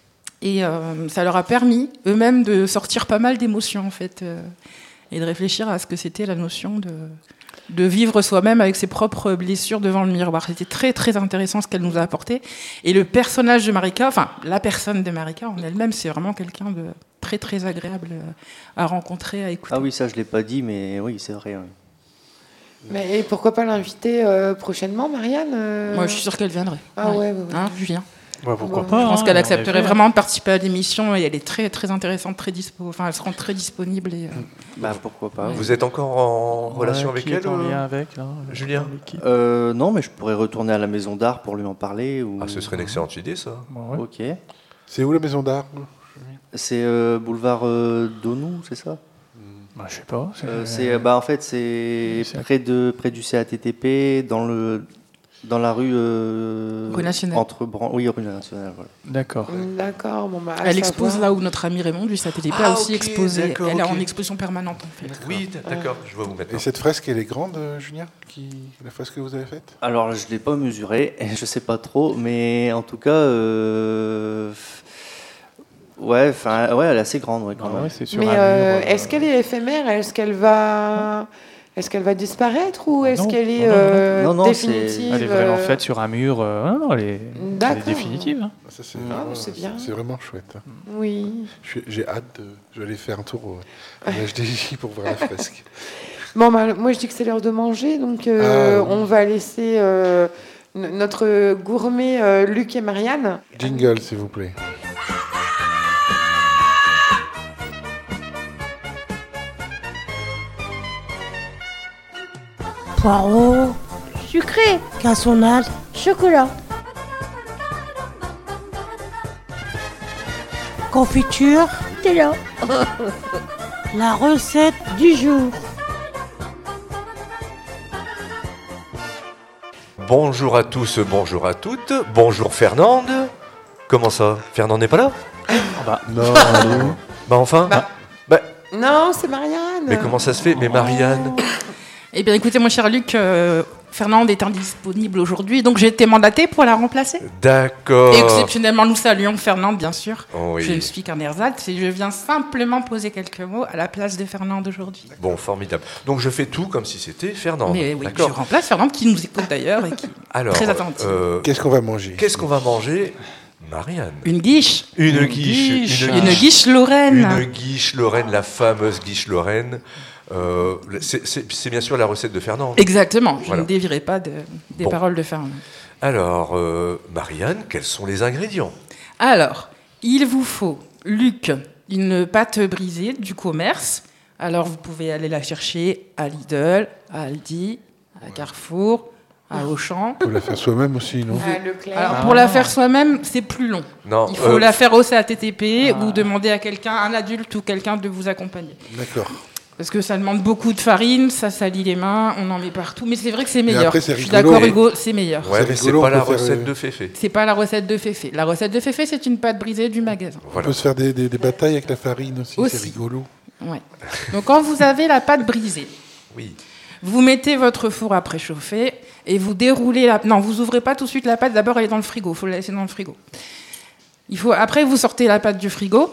Et euh, ça leur a permis eux-mêmes de sortir pas mal d'émotions, en fait, euh, et de réfléchir à ce que c'était la notion de, de vivre soi-même avec ses propres blessures devant le miroir. C'était très, très intéressant ce qu'elle nous a apporté. Et le personnage de Marika, enfin, la personne de Marika en elle-même, c'est vraiment quelqu'un de très, très agréable à rencontrer, à écouter. Ah oui, ça, je ne l'ai pas dit, mais oui, c'est vrai. Oui. Mais et pourquoi pas l'inviter euh, prochainement, Marianne euh... Moi, je suis sûre qu'elle viendrait. Ah ouais, ouais, ouais. Hein, Julien. Ouais, pourquoi bon, pas. Je pense hein, qu'elle accepterait effet. vraiment de participer à l'émission et elle est très très intéressante, très dispo. Enfin, elle se rend très disponible. Et, euh... Bah pourquoi pas. Vous êtes encore en Ouais, relation avec qui elle est en euh, lien avec, là, Julien euh, Non, mais je pourrais retourner à la maison d'art pour lui en parler. Ou... Ah, ce serait une excellente idée, ça. Ouais. Ok. C'est où la maison d'art? C'est euh, boulevard euh, Donou, c'est ça? Bah, je sais pas. C'est, euh, c'est bah en fait c'est près de près du C A T T P dans le dans la rue euh, rue nationale. Entre Bran... oui rue nationale. Voilà. D'accord. D'accord. Bon, bah, elle expose là où notre ami Raymond du C A T T P ah, a aussi okay, exposé. d'accord, elle est okay. en exposition permanente en fait. Oui, d'accord. Je vois vous maintenant. Et cette fresque, elle est grande, euh, Julien, qui... la fresque que vous avez faite? Alors je l'ai pas mesurée, je sais pas trop, mais en tout cas. Euh... Ouais, enfin, ouais, elle est assez grande, ouais, quand ah, même. Ouais, c'est sur Mais un euh, mur, est-ce qu'elle est éphémère? Est-ce qu'elle va, est-ce qu'elle va disparaître ou est-ce non, qu'elle est non, non, euh, non, non, définitive? Elle est vraiment faite sur un mur. Euh, non, elle est, elle est définitive. Hein. Ça, c'est, Ah, vraiment, c'est bien. c'est vraiment chouette. Hein. Oui. Je suis- j'ai hâte de. Je vais aller faire un tour au à l'H D J pour voir la fresque. Bon, bah, moi je dis que c'est l'heure de manger, donc euh, Ah, oui. on va laisser euh, n- notre gourmet euh, Luc et Marianne. Jingle, s'il vous plaît. Poireaux, Sucré, cassonade, chocolat, confiture, Nutella. la recette Du jour. Bonjour à tous, bonjour à toutes. Bonjour Fernande. Comment ça? Fernande n'est pas là? Ah bah, Non, Bah enfin. Bah. Bah, Non, c'est Marianne. mais comment ça se fait? Mais Marianne. Eh bien, écoutez, mon cher Luc, euh, Fernande est indisponible aujourd'hui, donc j'ai été mandatée pour la remplacer. D'accord. Et exceptionnellement, nous saluons Fernande, bien sûr. Oh oui. Je ne suis qu'un ersatz et je viens simplement poser quelques mots à la place de Fernande aujourd'hui. Bon, formidable. Donc je fais tout comme si c'était Fernande. Mais oui, je D'accord. remplace Fernande qui nous écoute d'ailleurs et qui est Alors, très attentive. euh, Qu'est-ce qu'on va manger? qu'est-ce qu'on va manger? Marianne. Une guiche. Une, Une guiche. guiche. Une guiche lorraine. Une guiche lorraine, la fameuse guiche lorraine. Euh, c'est, c'est- c'est bien sûr la recette de Fernande. Exactement, je Voilà. ne dévierai pas de- des Bon. paroles de Fernande. Alors, euh, Marianne, quels sont les ingrédients? Alors, il vous faut, Luc, une pâte brisée du commerce. Alors, vous pouvez aller la chercher à Lidl, à Aldi, à Carrefour, à Auchan. On peut la faire soi-même aussi, non? Ah, Leclerc. Alors, pour la faire soi-même, c'est plus long. Non, Il faut euh, la faire au C A T T P ou demander à quelqu'un, un adulte ou quelqu'un de vous accompagner. D'accord. Parce que ça demande beaucoup de farine, ça salit les mains, on en met partout. Mais c'est vrai que c'est meilleur. après, c'est Je suis rigolo. d'accord, Et- Hugo, c'est meilleur. Ouais, C'est mais c'est rigolo, pas on la peut faire, recette euh, de Féfé. C'est pas la recette de Féfé. La recette de Féfé, c'est une pâte brisée du magasin. On Voilà. peut se faire des, des- des batailles avec la farine aussi, Aussi. c'est rigolo. Ouais. Donc quand vous avez la pâte brisée, Oui. vous mettez votre four à préchauffer et vous déroulez la... Non, vous ouvrez pas tout de suite la pâte, d'abord elle est dans le frigo, il faut la laisser dans le frigo. Il faut... Après, vous sortez la pâte du frigo,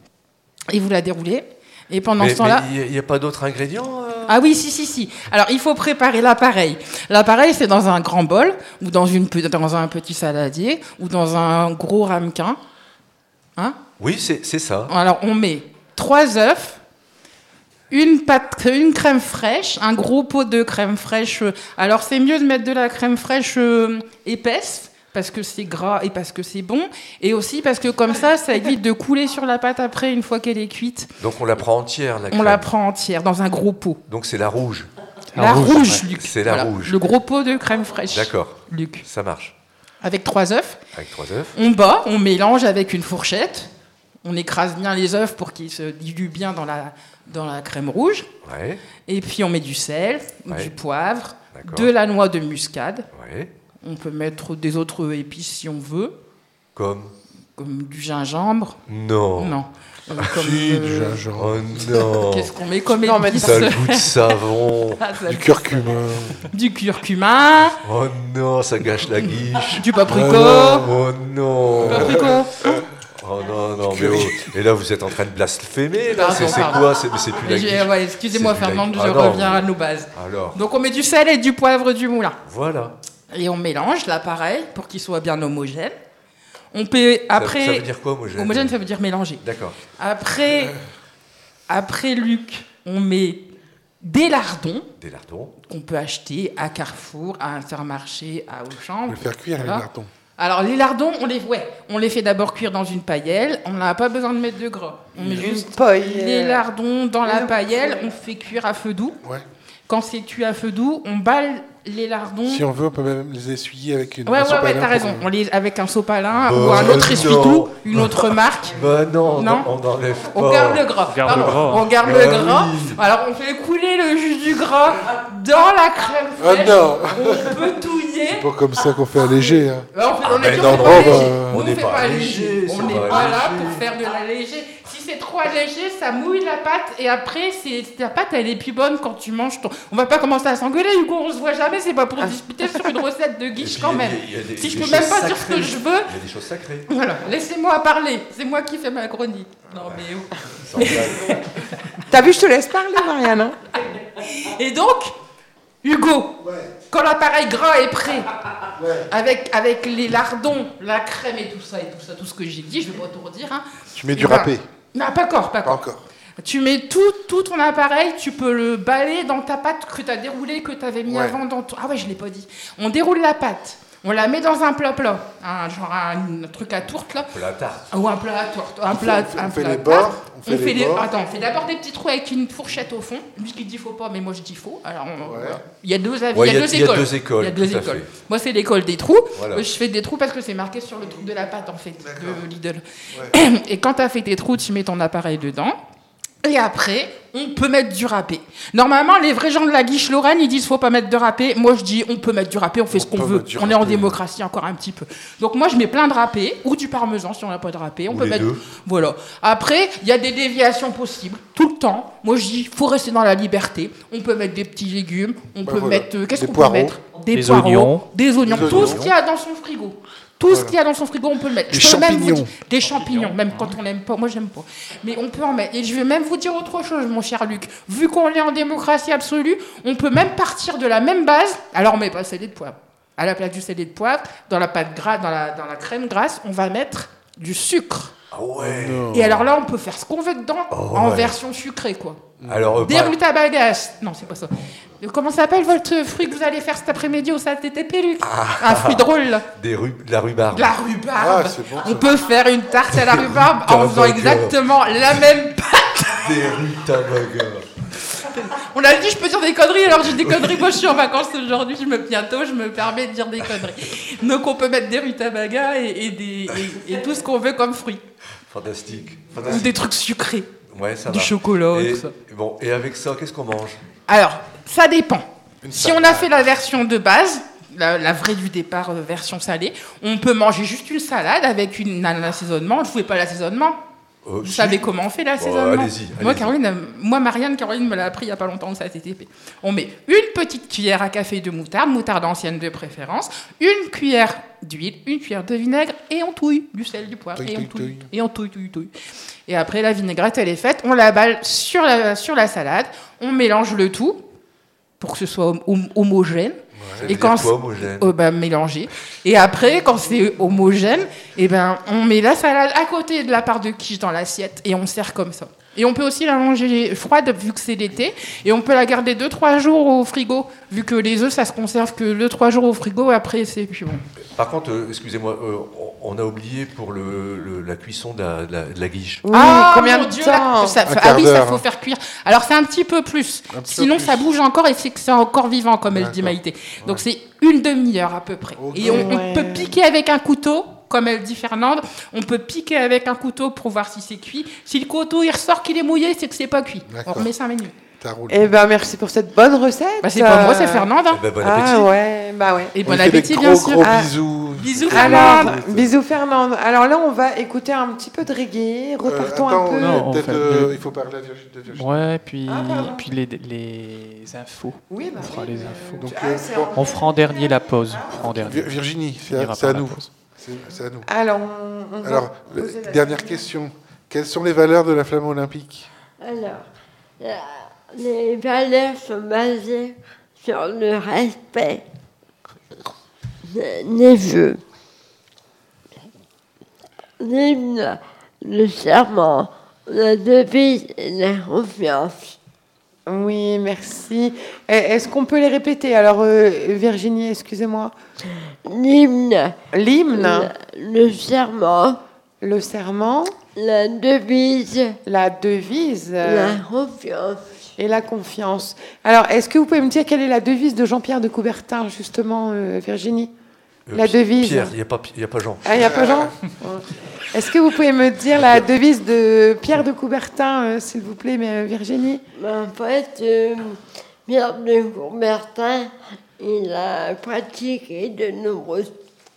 et vous la déroulez, et pendant mais, ce temps-là... il n'y a, a pas d'autres ingrédients euh... Ah oui, si, si, si. Alors, il faut préparer l'appareil. L'appareil, c'est dans un grand bol, ou dans, une, dans un petit saladier, ou dans un gros ramequin. Hein ? Oui, c'est, c'est ça. Alors, on met trois œufs, une, pâte, une crème fraîche, un gros pot de crème fraîche. Alors, c'est mieux de mettre de la crème fraîche euh, épaisse, parce que c'est gras et parce que c'est bon, et aussi parce que comme ça, ça évite de couler sur la pâte après, une fois qu'elle est cuite. Donc on la prend entière, la crème. On la prend entière, dans un gros pot. Donc c'est la rouge. La, la rouge, rouge ouais. Luc. C'est la voilà. rouge. Le gros pot de crème fraîche. D'accord. Luc. Ça marche. Avec trois œufs. Avec trois œufs. On bat, on mélange avec une fourchette. On écrase bien les œufs pour qu'ils se diluent bien dans la, dans la crème rouge. Ouais. Et puis on met du sel, ouais. du poivre, D'accord. de la noix de muscade. Ouais. On peut mettre des autres épices si on veut. Comme Comme du gingembre. Non. Non. Euh, comme, si, euh... du gingembre. Oh non. Qu'est-ce qu'on met comme non, épice? Ça a le goût de savon. Ah, du curcuma. Du curcuma. Oh non, ça gâche la guiche. Du paprika. Oh non. Du paprika. Oh non, non, mais oh. Et là vous êtes en train de blasphémer, là. Pardon, c'est, c'est quoi c'est, mais c'est plus la guiche. Ouais, excusez-moi, Fernande, je ah, reviens à nos bases. Alors. Donc on met du sel et du poivre du moulin. Voilà. Et on mélange l'appareil pour qu'il soit bien homogène. On peut après. Ça, ça veut dire quoi, homogène? Homogène, ça veut dire mélanger. D'accord. Après, après Luc, on met des lardons. Des lardons. Qu'on peut acheter à Carrefour, à Intermarché, à Auchan. On peut faire cuire voilà. les lardons. Alors les lardons, on les, ouais, on les fait d'abord cuire dans une paillelle. On n'a pas besoin de mettre de gras. On met juste paillelle. Les lardons dans la paillelle. On fait cuire à feu doux. Ouais. Quand c'est cuit à feu doux, on balle les lardons. Si on veut, on peut même les essuyer avec une ouais, un ouais, ouais, t'as raison. On les avec un sopalin bah, ou un autre essuie-tout, une autre marque. Bah non, non, on n'enlève pas. On garde le gras. On garde le gras. On garde bah, le gras. Oui. Alors on fait couler le jus du gras dans la crème fraîche. Oh non. On peut touiller. C'est pas comme ça qu'on fait alléger. Hein. Bah, on fait, on ah, est non, non, bah, on n'est pas, pas allégé. On n'est pas, pas là pour faire de l'allégé. Si c'est trop allégé, ça mouille la pâte et après, c'est, la pâte elle est plus bonne quand tu manges ton. On va pas commencer à s'engueuler, Hugo, on se voit jamais, c'est pas pour ah. discuter sur une recette de guiche quand même. Y a, y a des, si je peux même pas sacrées. dire ce que je veux. Il y a des choses sacrées. Voilà, laissez-moi parler, c'est moi qui fais ma chronique. Non mais où T'as vu, je te laisse parler, Marianne. Hein. Et donc, Hugo, ouais. quand l'appareil gras est prêt, ouais. avec, avec les lardons, la crème et tout ça, et tout ça, tout ce que j'ai dit, je vais pas tout redire. Hein. Tu mets du ben, râpé? Non, pas encore, pas encore. encore. Tu mets tout, tout ton appareil, tu peux le balayer dans ta pâte que tu as déroulée, que tu avais mis ouais. avant dans ton... Ah ouais, je l'ai pas dit. On déroule la pâte. On la met dans un plat plat, un, genre un, un truc à tourte là. Un plat à tarte. Ou un plat à tourte. Un plat, on fait, un on plat fait les bords. On fait, on fait les les bords. Attends, on fait d'abord des petits trous avec une fourchette au fond. Lui qui dit faut pas, mais moi je dis faut. Alors, on, ouais. il y a deux avis, ouais, il y a, y a, deux, écoles. y a deux écoles. Il y a deux tout écoles. À fait. Moi c'est l'école des trous. Voilà. Je fais des trous parce que c'est marqué sur le truc de la pâte en fait, de Lidl. Ouais. Et quand tu as fait tes trous, tu mets ton appareil dedans. Et après, on peut mettre du râpé. Normalement, les vrais gens de la guiche Lorraine, ils disent faut pas mettre de râpé. Moi, je dis on peut mettre du râpé, on fait on ce qu'on veut. On est en démocratie encore un petit peu. Donc moi, je mets plein de râpé ou du parmesan si on n'a pas de râpé. On ou peut les mettre. Deux. Voilà. Après, il y a des déviations possibles tout le temps. Moi, je dis faut rester dans la liberté. On peut mettre des petits légumes. On bah peut voilà. mettre. Euh, qu'est-ce des qu'on poireaux. peut mettre Des, des oignons. poireaux, des oignons, des tout oignons. ce qu'il y a dans son frigo. Tout voilà. ce qu'il y a dans son frigo, on peut le mettre. Des je peux champignons. Même vous dire, des champignons, même quand on n'aime pas. Moi, j'aime pas. Mais on peut en mettre. Et je vais même vous dire autre chose, mon cher Luc. Vu qu'on est en démocratie absolue, on peut même partir de la même base. Alors, on met pas le scellé de poivre. À la place du scellé de poivre, dans la pâte grasse, dans la, dans la crème grasse, on va mettre du sucre. Ah ouais. Et alors là, on peut faire ce qu'on veut dedans, oh en ouais. version sucrée, quoi. Alors, des rutabagas. Non, c'est pas ça. Comment s'appelle votre fruit que vous allez faire cet après-midi au S A T T P, Luc? ah, Un fruit drôle, là. Des ru- de la rhubarbe. De la rhubarbe. Ah, c'est bon, on peut faire une tarte à la rhubarbe en faisant exactement la même pâte. Des rutabagas. On a dit, je peux dire des conneries, alors j'ai des conneries. Moi, je suis en vacances aujourd'hui, je me, bientôt, je me permets de dire des conneries. Donc, on peut mettre des rutabagas et, et, des, et, et tout ce qu'on veut comme fruits. Fantastique. Ou Fantastique. des trucs sucrés. Ouais, ça du va. chocolat, et, tout ça. Bon, et avec ça, qu'est-ce qu'on mange? Alors, ça dépend. Une si on a fait la version de base, la, la vraie du départ, euh, version salée, on peut manger juste une salade avec une, un assaisonnement. Je ne fais pas l'assaisonnement. Euh, Vous si. savez comment on fait Bon, l'assaisonnement? allez-y, Moi, allez-y. Caroline, euh, moi, Marianne, Caroline me l'a appris il n'y a pas longtemps, ça a été T P. On met une petite cuillère à café de moutarde, moutarde ancienne de préférence, une cuillère d'huile, une cuillère de vinaigre, et on touille du sel, du poivre, Touille, et on touille, touille, touille. et on touille, touille, touille. Et après, la vinaigrette, elle est faite, on la balle sur la, sur la salade, on mélange le tout pour que ce soit hom- hom- homogène. Ça veut Et dire quand quoi, homogène? oh, bah, mélanger. Et après, quand c'est homogène, eh ben, on met la salade à côté de la part de quiche dans l'assiette et on sert comme ça. Et on peut aussi la manger froide vu que c'est l'été. Et on peut la garder deux trois jours au frigo, vu que les œufs, ça se conserve que deux trois jours au frigo, et après, c'est plus bon. Par contre, euh, excusez-moi, euh, on on a oublié pour le, le- la cuisson de la, de la- de la guiche. Oui, Ah, combien mon de Dieu, temps là, ça- Un Ah quart oui, ça d'heure, faut hein. faire cuire. Alors c'est un petit peu plus. Un petit peu Sinon plus. ça bouge encore et c'est que c'est encore vivant, comme elle dit D'accord. Maïté. Donc c'est une demi-heure à peu près. Ok. Et on, on Ouais. peut piquer avec un couteau, comme elle dit Fernande. On peut piquer avec un couteau pour voir si c'est cuit. Si le couteau il ressort qu'il est mouillé, c'est que c'est pas cuit. On D'accord. remet cinq minutes. Ça roule. Eh ben, merci pour cette bonne recette. Bah, c'est pas moi, c'est Euh, Fernande. hein. Eh ben, bon Ah appétit. ouais, bah ouais. Et On bon lui fait des appétit, gros, bien sûr. gros Ah. bisous. Bisous, Alors, Fernande. bisous Fernande. Alors là, on va écouter un petit peu de reggae. Repartons Euh, attends, un peu. Non, on peut-être, fait euh, le- il faut parler à Virginie. de Virginie. Ouais, puis, Ah, pardon. puis les, les infos. Oui, bah On fera oui, les mais- infos. Donc, Ah, euh, c'est bon, en- On fera en dernier la pause. On fera en dernier. Vir- Virginie, On c'est à, ira c'est à par la nous. pause. C'est c'est à nous. Alors, on, on va Alors, poser la- dernière question. Quelles sont les valeurs de la flamme olympique? Alors, la- les valeurs sont basées sur le respect de- des vœux. L'hymne, le serment, la devise et la confiance. Oui, merci. Eh, Est-ce qu'on peut les répéter? Alors, euh, Virginie, excusez-moi. L'hymne, L'hymne, le, le serment, le serment, la devise, la devise euh, la confiance. et la confiance. Alors, est-ce que vous pouvez me dire quelle est la devise de Jean-Pierre de Coubertin, justement, euh, Virginie? Euh, La Pi- devise. Pierre, il n'y a, pas- il y a pas Jean. Ah, il n'y a pas Jean? Est-ce que vous pouvez me dire la devise de Pierre de Coubertin, euh, s'il vous plaît, mais, euh, Virginie? En fait, euh, Pierre de Coubertin, il a pratiqué de nombreux,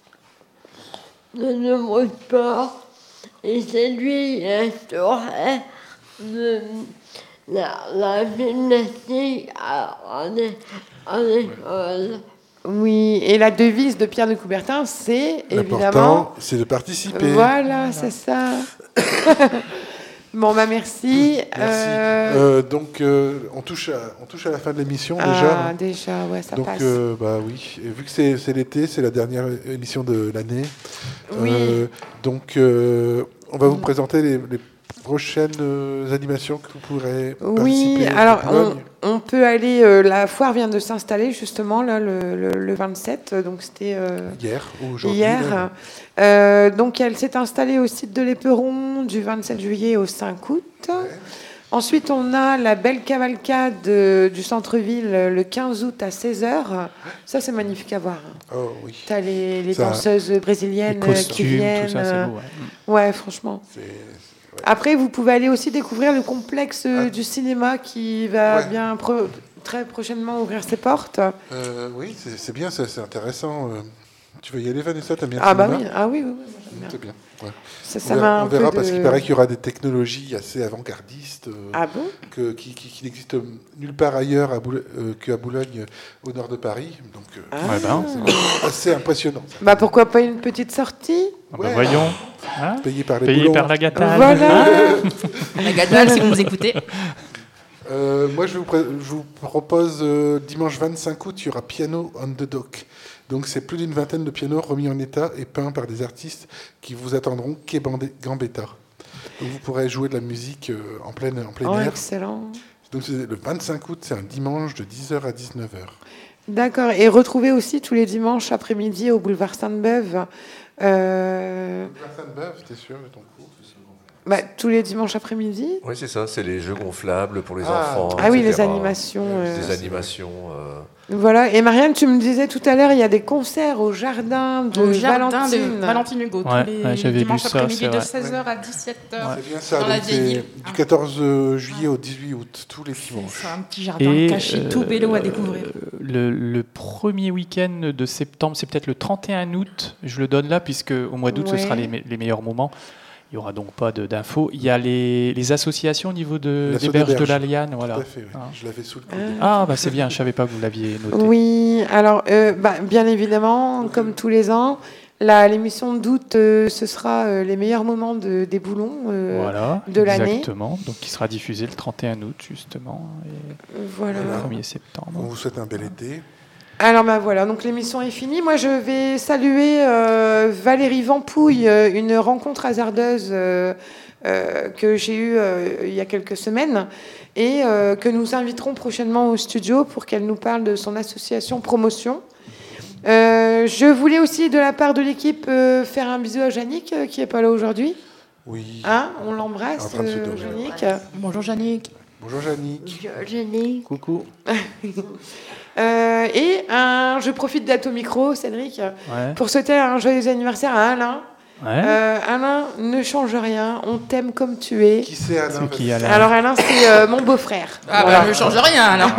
de nombreux sports et c'est lui qui a instauré de- la, la gymnastique à- en, é- en école. Oui, et la devise de Pierre de Coubertin, c'est évidemment... L'important, c'est de participer. Voilà, c'est ça. Bon, bah merci. Merci. Euh, Euh, donc, euh, on, touche à, on touche à la fin de l'émission déjà. Ah, hein. déjà, ouais, ça Donc, passe. euh, bah oui, et vu que c'est c'est l'été, c'est la dernière émission de l'année. Oui. Euh, donc, euh, on va vous présenter les, les prochaines euh, animations que vous pourrez Oui, participer. alors à on, Boulogne. on peut aller. euh, la foire vient de s'installer justement là le, le, le vingt-sept, euh, donc c'était euh, Hier ou aujourd'hui, Hier. là. Euh, donc elle s'est installée au site de l'Éperon du vingt-sept juillet au cinq août. Ensuite, on a la belle cavalcade euh, du centre-ville euh, le quinze août à seize heures. Ça, c'est magnifique à voir. Oh oui. Tu as les, les Ça- danseuses brésiliennes Les euh, costumes, qui viennent. tout ça, c'est euh, beau, ouais. ouais, franchement. C'est- Après, vous pouvez aller aussi découvrir le complexe euh, du cinéma qui va Ah. Ouais. bien pro- très prochainement ouvrir ses portes. Euh, oui, c'est c'est bien, ça, c'est intéressant. euh. Tu veux y aller, Vanessa? T'aimes bien le Ah bah cinéma oui, ah oui, oui, oui, moi, j'aime bien. C'est bien. ouais. Ça- on ça verra, m'a un on verra peu parce de- qu'il paraît qu'il y aura des technologies assez avant-gardistes. euh, Ah bon que, qui, qui, qui n'existent nulle part ailleurs à Boul- euh, qu'à Boulogne, au nord de Paris. Donc, euh, Ah. Ouais, ben. c'est assez impressionnant. Bah pourquoi pas une petite sortie? Ah bah voyons. Hein Payé par les Payé boulons. par la Gatale. Voilà. La Gatale, si vous nous écoutez. Euh, moi, je vous, pré- je vous propose euh, dimanche vingt-cinq août, il y aura Piano on the Dock. Donc, c'est plus d'une vingtaine de pianos remis en état et peints par des artistes qui vous attendront quai Bandé- Gambetta. Donc, vous pourrez jouer de la musique euh, en plein, en plein Oh, air. excellent. Donc, c'est le vingt-cinq août, c'est un dimanche de dix heures à dix-neuf heures. D'accord. Et retrouvez aussi tous les dimanches après-midi au boulevard Sainte-Beuve. Euh, Sainte-Beuve, t'es sûr de ton cours? bah, tous les dimanches après-midi. Oui, c'est ça, c'est les jeux gonflables pour les Ah. enfants. Ah oui, et cetera. les animations, euh, Des animations. euh, Voilà. Et Marianne, tu me disais tout à l'heure, il y a des concerts au jardin de Au jardin Valentine. de Valentine Hugo, Ouais, tous les ouais, j'avais dimanches vu ça, après-midi c'est de vrai. seize heures à dix-sept heures. C'est bien ça, dans la donc vieille c'est ville. du quatorze juillet au dix-huit août, tous les dimanches. C'est un petit jardin caché, euh, tout vélo à découvrir. Le, le premier week-end de septembre, c'est peut-être le trente et un août, je le donne là, puisque au mois d'août, Ouais. ce sera les, me- les meilleurs moments. Il n'y aura donc pas de- d'infos. Il y a les, les associations au niveau de, L'asso des des berges de berges. la Liane. Voilà. Tout à fait, oui. Ah. Je l'avais sous le coude. Ah, bah c'est bien, je ne savais pas que vous l'aviez noté. Oui, alors euh, bah, bien évidemment, comme tous les ans, la- l'émission d'août, euh, ce sera euh, les meilleurs moments de- des boulons euh, Voilà, de l'année. exactement. Donc, qui sera diffusé le trente et un août, justement, et Voilà. le premier septembre. On vous souhaite un bel été. Alors ben voilà, donc l'émission est finie. Moi, je vais saluer euh, Valérie Vampouille, euh, une rencontre hasardeuse euh, euh, que j'ai eue euh, il y a quelques semaines et euh, que nous inviterons prochainement au studio pour qu'elle nous parle de son association Promotion. Euh, je voulais aussi, de la part de l'équipe, euh, faire un bisou à Yannick, euh, qui n'est pas là aujourd'hui. Oui. Hein, on l'embrasse, En train de se euh, dorer. Yannick. Bonjour Yannick. Bonjour Yannick. Jenny. Coucou. Euh, et un, je profite d'être au micro, Cédric, Ouais. pour souhaiter un joyeux anniversaire à Alain. Ouais. Euh, Alain, ne change rien, on t'aime comme tu es. Qui c'est Alain C'est qui, Alain Alors Alain, c'est euh, mon beau-frère. Ah Voilà. bah ne change rien alors.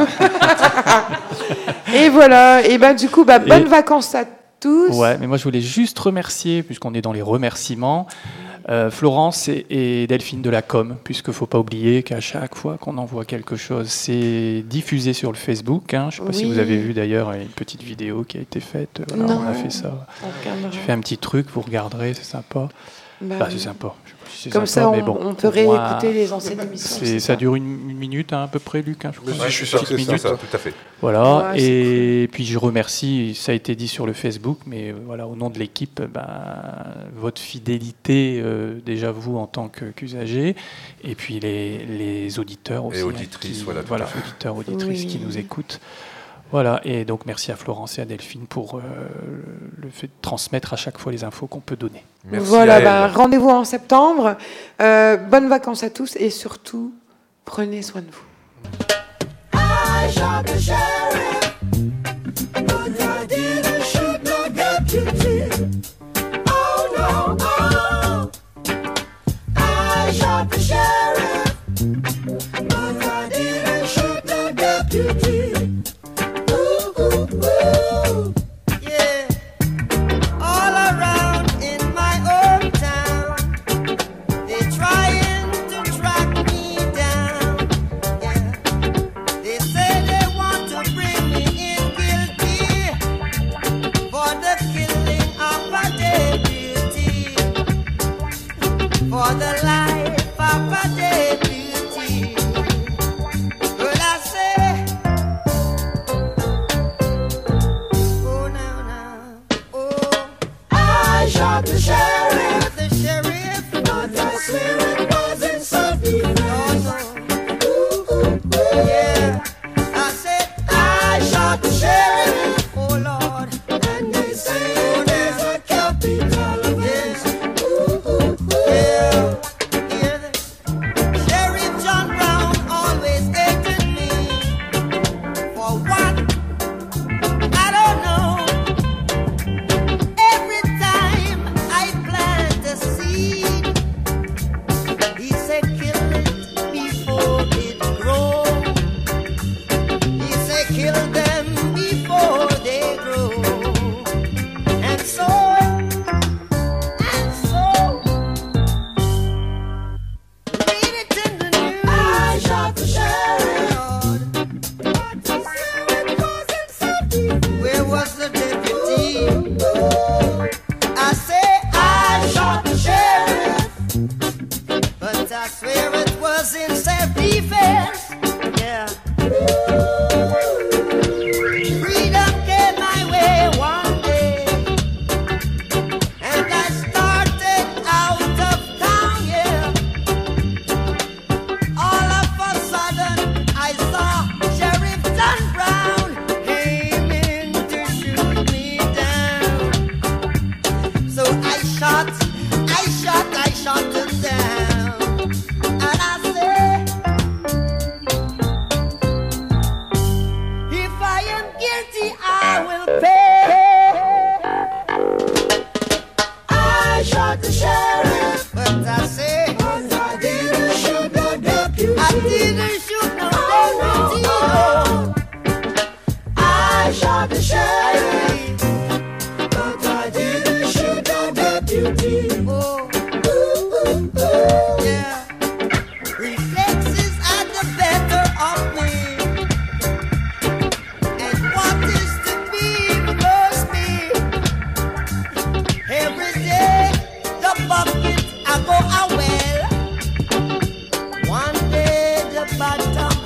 Et voilà, et ben du coup, bah, bonnes Et- vacances à tous. Ouais, mais moi je voulais juste remercier, puisqu'on est dans les remerciements, euh, Florence et, et Delphine de la Com, puisqu'il ne faut pas oublier qu'à chaque fois qu'on envoie quelque chose, c'est diffusé sur le Facebook. Hein. Je ne sais pas si Oui. vous avez vu d'ailleurs une petite vidéo qui a été faite. Voilà, Non. on a fait ça. On regardera. J'ai fait un petit truc, vous regarderez, c'est sympa. Bah Bah, oui. c'est sympa. Je sais pas si c'est Comme sympa, ça, mais on, bon, on peut au moins, réécouter les anciennes émissions. c'est- c'est ça ça. dure une, une minute hein, à peu près, Luc. Hein, je crois. Ouais, je suis sûr que Petite c'est minute. ça, tout à fait. Voilà, Ouais, c'est et puis je remercie, ça a été dit sur le Facebook, mais euh, voilà, au nom de l'équipe, ben, votre fidélité, euh, déjà vous en tant que- qu'usager, et puis les, les auditeurs aussi. Et hein, auditrices, qui- voilà, tout à fait. auditeurs, auditrices Oui. qui nous écoutent. Voilà, et donc merci à Florence et à Delphine pour euh, le fait de transmettre à chaque fois les infos qu'on peut donner. Merci Voilà, à bah, elle. rendez-vous en septembre. Euh, bonnes vacances à tous et surtout, prenez soin de vous. I shot the sheriff, but I didn't shoot no deputy. Oh no, oh. I shot the sheriff, but I didn't shoot no deputy. Ooh, ooh, ooh. Yeah. All around in my own town, they're trying to track me down. Yeah. They say they want to bring me in guilty for the killing of a deputy, for the life of a deputy. Well, I say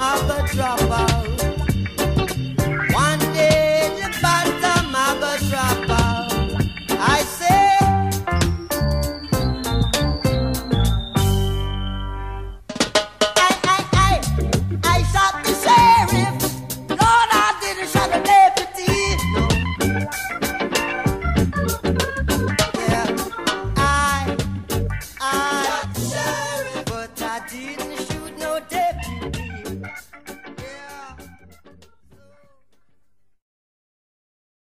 I go drop out. One day the bottom I go drop out. I say. I, I, I, I shot the sheriff. Lord, I didn't shot the deputy. No. Yeah, I, I.